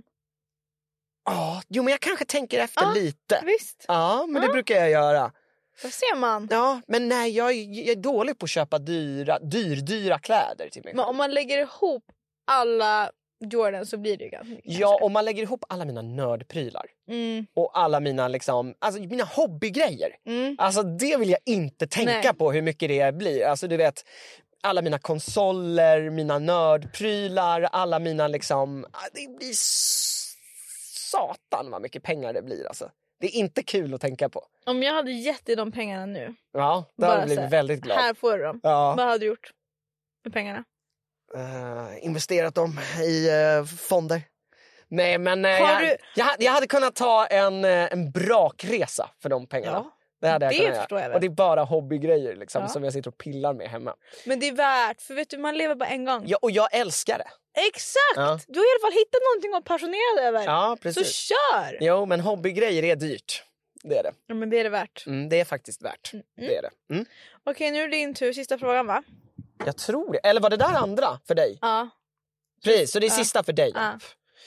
S4: Ja, jo men jag kanske tänker efter
S5: Ja,
S4: lite.
S5: Visst,
S4: Ja, men det
S5: Ja.
S4: brukar jag göra.
S5: där ser man.
S4: Ja, men nej, jag är, jag är dålig på att köpa dyra, dyr, dyra kläder till mig
S5: Men
S4: själv.
S5: om man lägger ihop alla Jordan så blir det ju ganska mycket.
S4: Ja,
S5: kanske.
S4: om man lägger ihop alla mina nördprylar
S5: Mm,
S4: och alla mina liksom, alltså mina hobbygrejer.
S5: mm.
S4: Alltså det vill jag inte tänka
S5: Nej.
S4: på hur mycket det blir. Alltså du vet, alla mina konsoler, mina nördprylar, alla mina liksom, ah, det blir s- satan vad mycket pengar det blir alltså. Det är inte kul att tänka på.
S5: Om jag hade gett dig de pengarna nu.
S4: Ja, då
S5: Bara
S4: hade jag
S5: så här,
S4: blivit väldigt glad.
S5: Här får du dem.
S4: Ja.
S5: Vad hade du gjort med pengarna?
S4: Uh, investerat dem i uh, fonder. Nej, men uh,
S5: Har
S4: jag,
S5: du-
S4: jag, jag hade kunnat ta en, uh, en brakresa för de pengarna.
S5: Ja,
S4: det hade jag
S5: det
S4: kunnat
S5: förstår
S4: göra.
S5: jag väl.
S4: Och det är bara hobbygrejer liksom,
S5: Ja.
S4: som jag sitter och pillar med hemma.
S5: Men det är värt, för vet du, man lever bara en gång.
S4: Ja, och jag älskar det.
S5: Exakt!
S4: Ja.
S5: Du har i alla fall hittat någonting att vara passionerad över.
S4: Ja,
S5: Så
S4: precis.
S5: kör!
S4: Jo, men hobbygrejer är dyrt. Det är det.
S5: Ja, men det är det värt.
S4: Mm, det är faktiskt värt. Det är det. Mm.
S5: Okej, nu är det din tur. Sista frågan, va?
S4: Jag tror det. Eller var det där andra för dig?
S5: Ja.
S4: Precis, så det är
S5: Ja.
S4: sista för dig.
S5: Ja.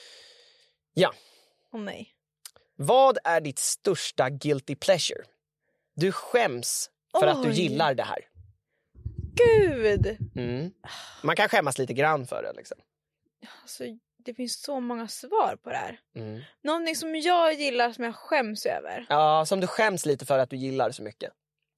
S4: Ja.
S5: Åh nej.
S4: Vad är ditt största guilty pleasure? Du skäms för att du
S5: Oj.
S4: gillar det här.
S5: Gud!
S4: Mm. Man kan skämmas lite grann för det liksom.
S5: Alltså, det finns så många svar på det här.
S4: Mm.
S5: Någonting som jag gillar som jag skäms över.
S4: Ja, som du skäms lite för att du gillar så mycket.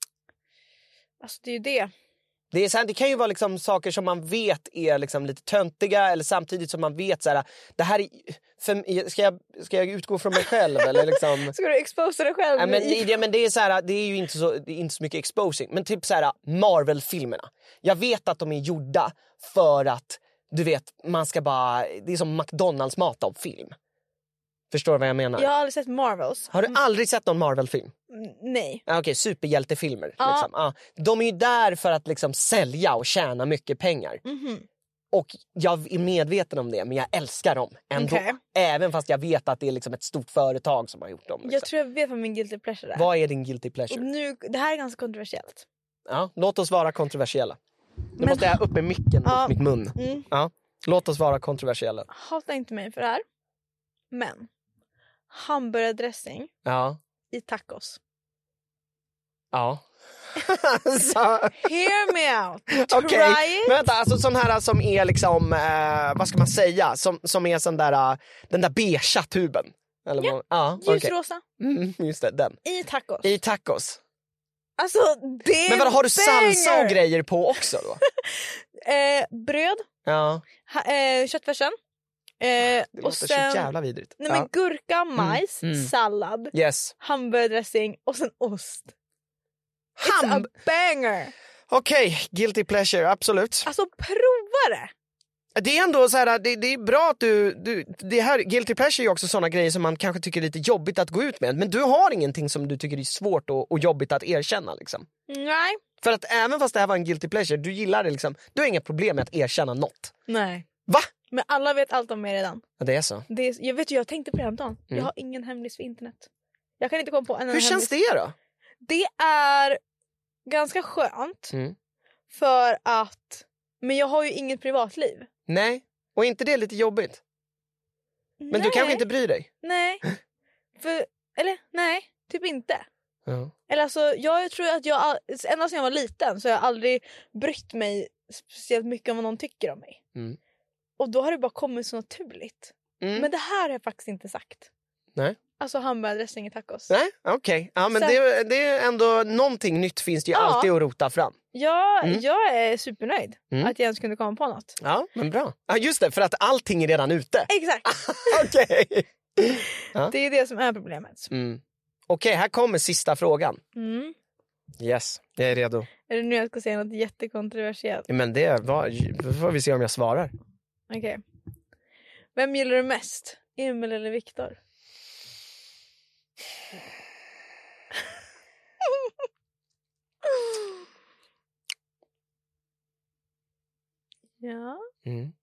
S5: Alltså det är ju det.
S4: Det, är så här, det kan ju vara liksom saker som man vet är liksom lite töntiga, eller samtidigt som man vet så här, det här är, för, ska, jag, ska jag utgå från mig själv eller liksom.
S5: Ska du exposa dig själv?
S4: Ja, men,
S5: i-
S4: det, men det är så här, det är ju inte så, det är inte så mycket exposing. Men typ så här, Marvel-filmerna. Jag vet att de är gjorda för att, du vet, man ska bara, det är som McDonalds mat av film. Förstår du vad jag menar?
S5: Jag har aldrig sett Marvels.
S4: Har du aldrig sett någon Marvel-film?
S5: Mm, Nej.
S4: Ah, Okej, superhjältefilmer.
S5: Ja.
S4: Liksom. Ah, de är ju där för att liksom sälja och tjäna mycket pengar.
S5: Mhm.
S4: Och jag är medveten om det, men jag älskar dem ändå.
S5: Okej.
S4: Även fast jag vet att det är liksom ett stort företag som har gjort dem. Liksom.
S5: Jag tror jag vet vad min guilty pleasure är.
S4: Vad är din guilty
S5: Och
S4: pleasure?
S5: nu, det här är ganska kontroversiellt.
S4: Ja, låt oss vara kontroversiella. Nu
S5: Men-
S4: måste jag upp med micken
S5: Ja.
S4: mot mitt mun.
S5: Mm.
S4: Ja, låt oss vara kontroversiella.
S5: Hata inte mig för det här. Men hamburgardressing
S4: Ja,
S5: i tacos.
S4: ja. Så,
S5: Hear me out.
S4: okej,
S5: Try it.
S4: men vänta, alltså sån här som är liksom, eh, vad ska man säga? Som, som är sån där, eh, den där beigea tuben. Eller
S5: Ja,
S4: vad- ja okej.
S5: Ljusrosa
S4: Mm, just det, den.
S5: i tacos.
S4: I tacos.
S5: Alltså det är
S4: Men vad har du
S5: banger!
S4: salsa och grejer på också då?
S5: Eh, bröd,
S4: Ja,
S5: ha, eh, köttfärsen. Eh,
S4: det
S5: och
S4: låter
S5: sen
S4: så jävla vidrigt.
S5: nej, men
S4: Ja.
S5: gurka, majs,
S4: mm.
S5: sallad,
S4: Yes.
S5: hamburgardressing och sen ost. It's
S4: Ham-
S5: a banger!
S4: Okej, guilty pleasure, absolut.
S5: Alltså prova det!
S4: Det är ändå så här, det, det är bra att du, du det här, guilty pleasure är ju också såna grejer som man kanske tycker är lite jobbigt att gå ut med. Men du har ingenting som du tycker är svårt och, och jobbigt att erkänna liksom.
S5: Nej.
S4: För att även fast det här var en guilty pleasure, du gillar det liksom, du har inga problem med att erkänna något.
S5: Nej.
S4: Va?
S5: Men alla vet allt om mig redan.
S4: Ja, det är så.
S5: Det är, jag vet ju, jag tänkte på det häromdagen.
S4: Mm.
S5: Jag har ingen hemlis för internet. Jag kan inte komma på en enda
S4: Hur känns
S5: hemlis.
S4: det då?
S5: Det är ganska skönt.
S4: Mm.
S5: För att... Men jag har ju inget privatliv.
S4: Nej, och inte det lite jobbigt? Men
S5: nej.
S4: du kanske inte bryr dig?
S5: Nej. För, eller nej, typ inte.
S4: Ja.
S5: Eller alltså, jag tror att jag... all- Ända sedan jag var liten så har jag aldrig brytt mig speciellt mycket om vad någon tycker om mig.
S4: Mm.
S5: Och då har det bara kommit så naturligt.
S4: Mm.
S5: Men det här har jag faktiskt inte sagt.
S4: Nej.
S5: Alltså hamburgardressing i tacos.
S4: Nej, okej. Ja, men
S5: Så-
S4: det, det är ändå någonting nytt finns det ju
S5: Ja.
S4: alltid att rota fram.
S5: Jag,
S4: Mm.
S5: jag är supernöjd
S4: Mm.
S5: att jag ens kunde komma på något.
S4: Ja, men bra. Ja, just det, för att allting är redan ute.
S5: Exakt.
S4: Okej. Ja.
S5: Det är det som är problemet.
S4: Mm. Okej, här kommer sista frågan.
S5: Mm.
S4: Yes, jag är redo.
S5: Är det nu jag ska säga något jättekontroversiellt?
S4: Ja, men det var, får vi se om jag svarar.
S5: Okej. Vem gillar du mest? Emil eller Viktor? Ja.
S4: Mm.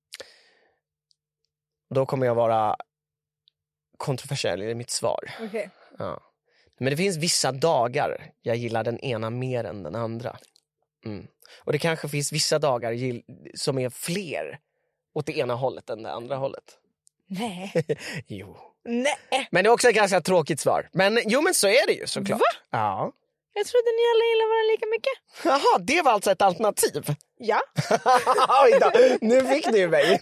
S4: Då kommer jag vara kontroversiell i mitt svar.
S5: Okej.
S4: Ja. Men det finns vissa dagar jag gillar den ena mer än den andra. Mm. Och det kanske finns vissa dagar gill- som är fler åt det ena hållet än det andra hållet.
S5: Nej.
S4: Jo.
S5: Nej.
S4: Men det är också ett ganska tråkigt svar. Men jo, men så är det ju såklart.
S5: Va?
S4: Ja.
S5: Jag trodde ni alla gillar varandra lika mycket.
S4: Jaha, det var alltså ett alternativ.
S5: Ja.
S4: Oj då, nu fick ni mig.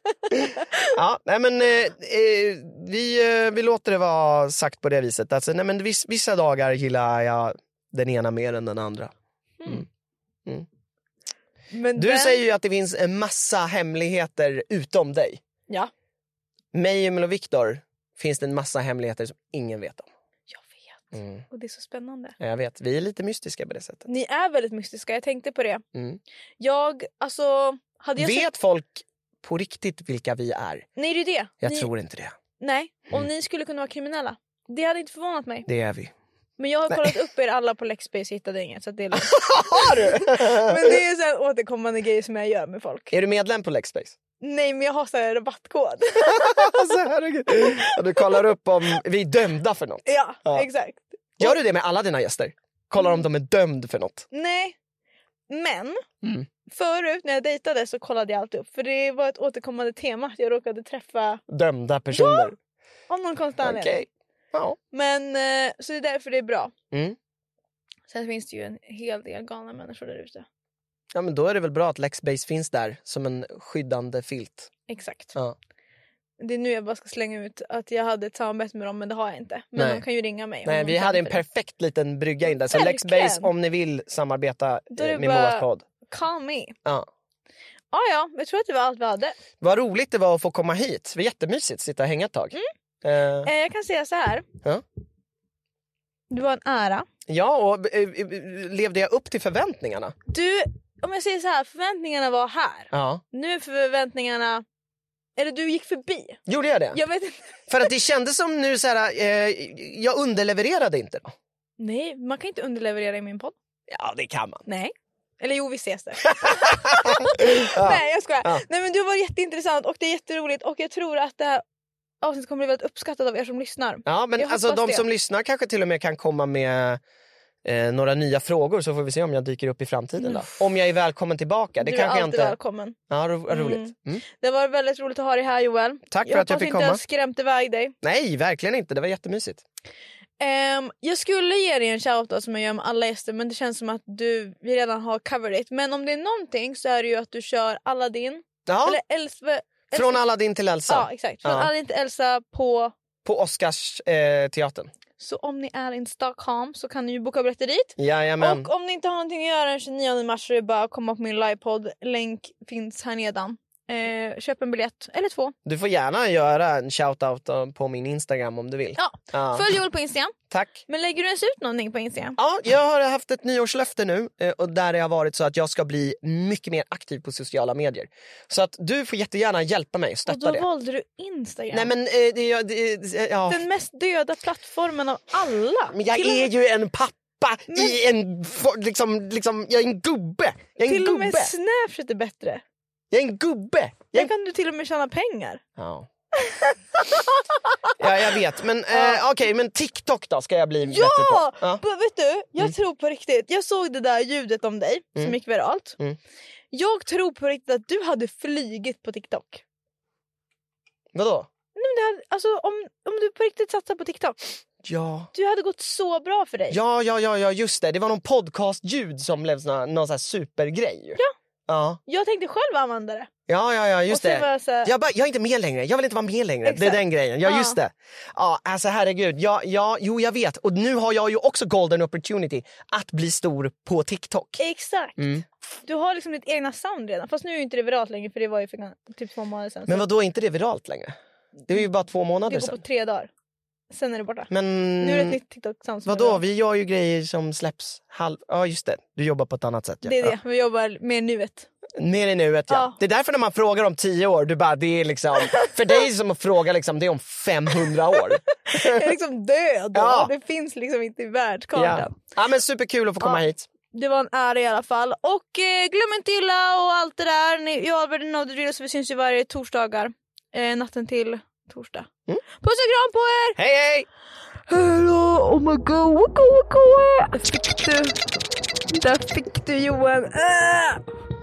S4: Ja, nej men eh, eh, vi, eh, vi låter det vara sagt på det viset. Alltså, nej, men viss, vissa dagar gillar jag den ena mer än den andra. Mm. Mm.
S5: Men
S4: Du
S5: den...
S4: säger ju att det finns en massa hemligheter utom dig.
S5: Ja.
S4: Mig, Emil och Viktor finns det en massa hemligheter som ingen vet om.
S5: Jag vet.
S4: Mm.
S5: Och det är så spännande.
S4: Jag vet, vi är lite mystiska på det sättet.
S5: Ni är väldigt mystiska, jag tänkte på det.
S4: Mm.
S5: Jag, alltså... Hade jag
S4: Vet
S5: sett...
S4: folk på riktigt vilka vi är?
S5: Nej, det är det.
S4: Jag
S5: ni...
S4: tror inte det.
S5: Nej, om
S4: Mm.
S5: ni skulle kunna vara kriminella. Det hade inte förvånat mig.
S4: Det är vi.
S5: Men jag har
S4: Nej.
S5: kollat upp er alla på Lexbase och hittade inget. Så att det är lugnt.
S4: Har du?
S5: Men det är så här återkommande grejer som jag gör med folk.
S4: Är du medlem på Lexbase?
S5: Nej, men jag har så här rabattkod.
S4: Alltså, herregud. Ja, du kollar upp om vi är dömda för något.
S5: Ja,
S4: Ja.
S5: exakt.
S4: Gör du det med alla dina gäster? Kollar om de är dömd för något?
S5: Nej, men
S4: Mm.
S5: förut när jag dejtade så kollade jag alltid upp. För det var ett återkommande tema att jag råkade träffa
S4: Dömda personer?
S5: av någon konstig
S4: Okej.
S5: anledning.
S4: Ja.
S5: Men eh, så det är därför det är bra.
S4: Mm.
S5: Sen finns det ju en hel del galna människor där ute.
S4: Ja, men då är det väl bra att Lexbase finns där som en skyddande filt.
S5: Exakt.
S4: Ja.
S5: Det är nu jag bara ska slänga ut att jag hade ett samarbete med dem, men det har jag inte. Men
S4: Nej.
S5: de kan ju ringa mig. om
S4: Nej,
S5: de
S4: vi hade en
S5: känner för det.
S4: perfekt liten brygga in där. Så
S5: Verkligen.
S4: Lexbase, om ni vill samarbeta
S5: Då är det
S4: eh, med
S5: bara-
S4: Moas podd.
S5: Call me.
S4: Ja.
S5: Ja, ja, jag tror att det var allt vi hade.
S4: Vad roligt det var att få komma hit. Det var jättemysigt att sitta och hänga ett tag. Eh,
S5: Eh, jag kan säga så här.
S4: Ja.
S5: Du var en ära.
S4: ja, och eh, eh, levde jag upp till förväntningarna?
S5: Du, om jag säger så här, förväntningarna var här.
S4: Ja.
S5: Nu är förväntningarna... Eller du gick förbi.
S4: Gjorde jag det?
S5: Jag vet inte.
S4: För att det kändes som nu så här, eh, jag underlevererade inte då.
S5: Nej, man kan inte underleverera i min podd.
S4: Ja, det kan man.
S5: Nej. Eller jo, vi ses där.
S4: Ja.
S5: Nej, jag skojar.
S4: Ja.
S5: Nej, men du var jätteintressant och det är jätteroligt. Och jag tror att det här avsnittet kommer bli väldigt uppskattat av er som lyssnar.
S4: Ja, men
S5: Jag
S4: alltså
S5: hoppas
S4: de
S5: det.
S4: som lyssnar kanske till och med kan komma med eh, några nya frågor, så får vi se om jag dyker upp i framtiden då. Om jag är välkommen tillbaka. Det
S5: du är
S4: kanske jag
S5: alltid
S4: inte...
S5: välkommen.
S4: Ja, ro-
S5: Mm.
S4: roligt. Mm.
S5: Det var väldigt roligt att ha dig här, Joel.
S4: Tack för
S5: jag
S4: att jag
S5: hoppas
S4: fick
S5: inte
S4: komma.
S5: jag skrämt iväg dig.
S4: Nej, verkligen inte. Det var jättemysigt.
S5: Um, jag skulle ge dig en shoutout som jag gör med alla gäster, men det känns som att du vi redan har covered it. Men om det är någonting så är det ju att du kör Aladdin.
S4: Ja,
S5: Eller Elsa.
S4: från Aladdin till Elsa.
S5: Ja, exakt. Från
S4: Ja.
S5: Aladdin till Elsa på...
S4: På Oscars eh, teatern.
S5: Så om ni är i Stockholm så kan ni ju boka biljetter dit.
S4: Jajamän.
S5: Och om ni inte har någonting att göra den tjugonionde mars så är det bara att komma på min livepodd. Länk finns här nedan. Eh, köp en biljett, eller två.
S4: Du får gärna göra en shoutout eh, på min Instagram om du vill.
S5: Ja,
S4: Ja.
S5: följ Joel på Instagram.
S4: Tack.
S5: Men lägger du ens ut någonting på Instagram?
S4: Ja, jag har haft ett nyårslöfte nu eh, och där det har varit så att jag ska bli mycket mer aktiv på sociala medier. Så att du får jättegärna hjälpa mig och
S5: Och
S4: stötta
S5: då
S4: det.
S5: valde du Instagram.
S4: Nej men eh, det, det, det, ja.
S5: Den mest döda plattformen av alla.
S4: Men jag
S5: till och
S4: är
S5: med,
S4: ju en pappa i en for- liksom, liksom, jag är en gubbe. Jag är en
S5: till och med
S4: gubbe.
S5: Snapchat är bättre.
S4: Jag är en gubbe
S5: Där kan du till och med tjäna pengar.
S4: Ja. Ja, jag vet. Men eh, okej, okay, men TikTok då ska jag bli
S5: ja!
S4: bättre på. Ja,
S5: B- vet du, jag mm. tror på riktigt. Jag såg det där ljudet om dig
S4: Mm.
S5: som gick viralt.
S4: Mm.
S5: Jag tror på riktigt att du hade flygit på TikTok.
S4: Vadå?
S5: Nej, men det hade, alltså, om, om du på riktigt satsar på TikTok.
S4: Ja.
S5: Du hade gått så bra för dig.
S4: Ja, ja, ja, ja, just det. Det var någon podcastljud som blev sån, någon sån här supergrej.
S5: Ja.
S4: Ja.
S5: Jag tänkte själv använda det.
S4: Ja, ja, ja, just det.
S5: Jag, så här...
S4: jag, bara, jag är inte med längre. Jag vill inte vara med längre.
S5: Exakt.
S4: Det är den grejen. Ja,
S5: Ja.
S4: just det. Ja, alltså herregud. Ja, ja, jo, jag vet. Och nu har jag ju också golden opportunity att bli stor på TikTok.
S5: Exakt.
S4: Mm.
S5: Du har liksom ditt egna sound redan. Fast nu är ju inte det viralt längre, för det var ju för typ två månader sedan.
S4: Men
S5: så...
S4: vad då är inte det viralt längre? Det är ju bara två månader
S5: Det går
S4: sedan.
S5: på tre dagar. Sen är det borta.
S4: Men
S5: Nu är det ett nytt TikTok-sound.
S4: vadå? Vi gör ju grejer som släpps halv... Ja, just det. Du jobbar på ett annat sätt. Ja.
S5: Det är det. Vi jobbar med nuet.
S4: Mer i nuet, ja.
S5: Ja.
S4: Det är därför när man frågar om tio år, du bara, det är liksom... För dig som att fråga liksom, det är om femhundra år.
S5: Jag är liksom död.
S4: Ja.
S5: Det finns liksom inte i
S4: Ja.
S5: världskartan.
S4: Ja, men superkul att få komma
S5: Ja.
S4: hit.
S5: Det var en ära i alla fall. Och eh, glöm inte illa och allt det där. Ni, jag already know the drill, så vi syns ju varje torsdagar. Eh, natten till torsdag.
S4: Mm.
S5: Puss och kram på er!
S4: Hej, hej!
S5: Hello, oh my god, waka waka waka. Där fick du. Där fick du, Johan. Ah!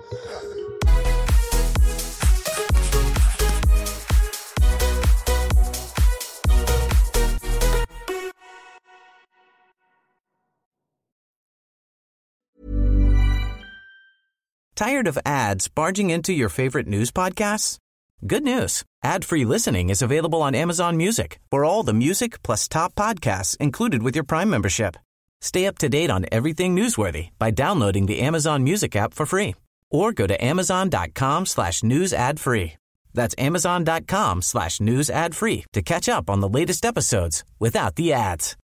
S7: Tired of ads barging into your favorite news podcasts? Good news. Ad-free listening is available on Amazon Music for all the music plus top podcasts included with your Prime membership. Stay up to date on everything newsworthy by downloading the Amazon Music app for free or go to amazon.com slash news ad free. That's amazon.com slash news ad free to catch up on the latest episodes without the ads.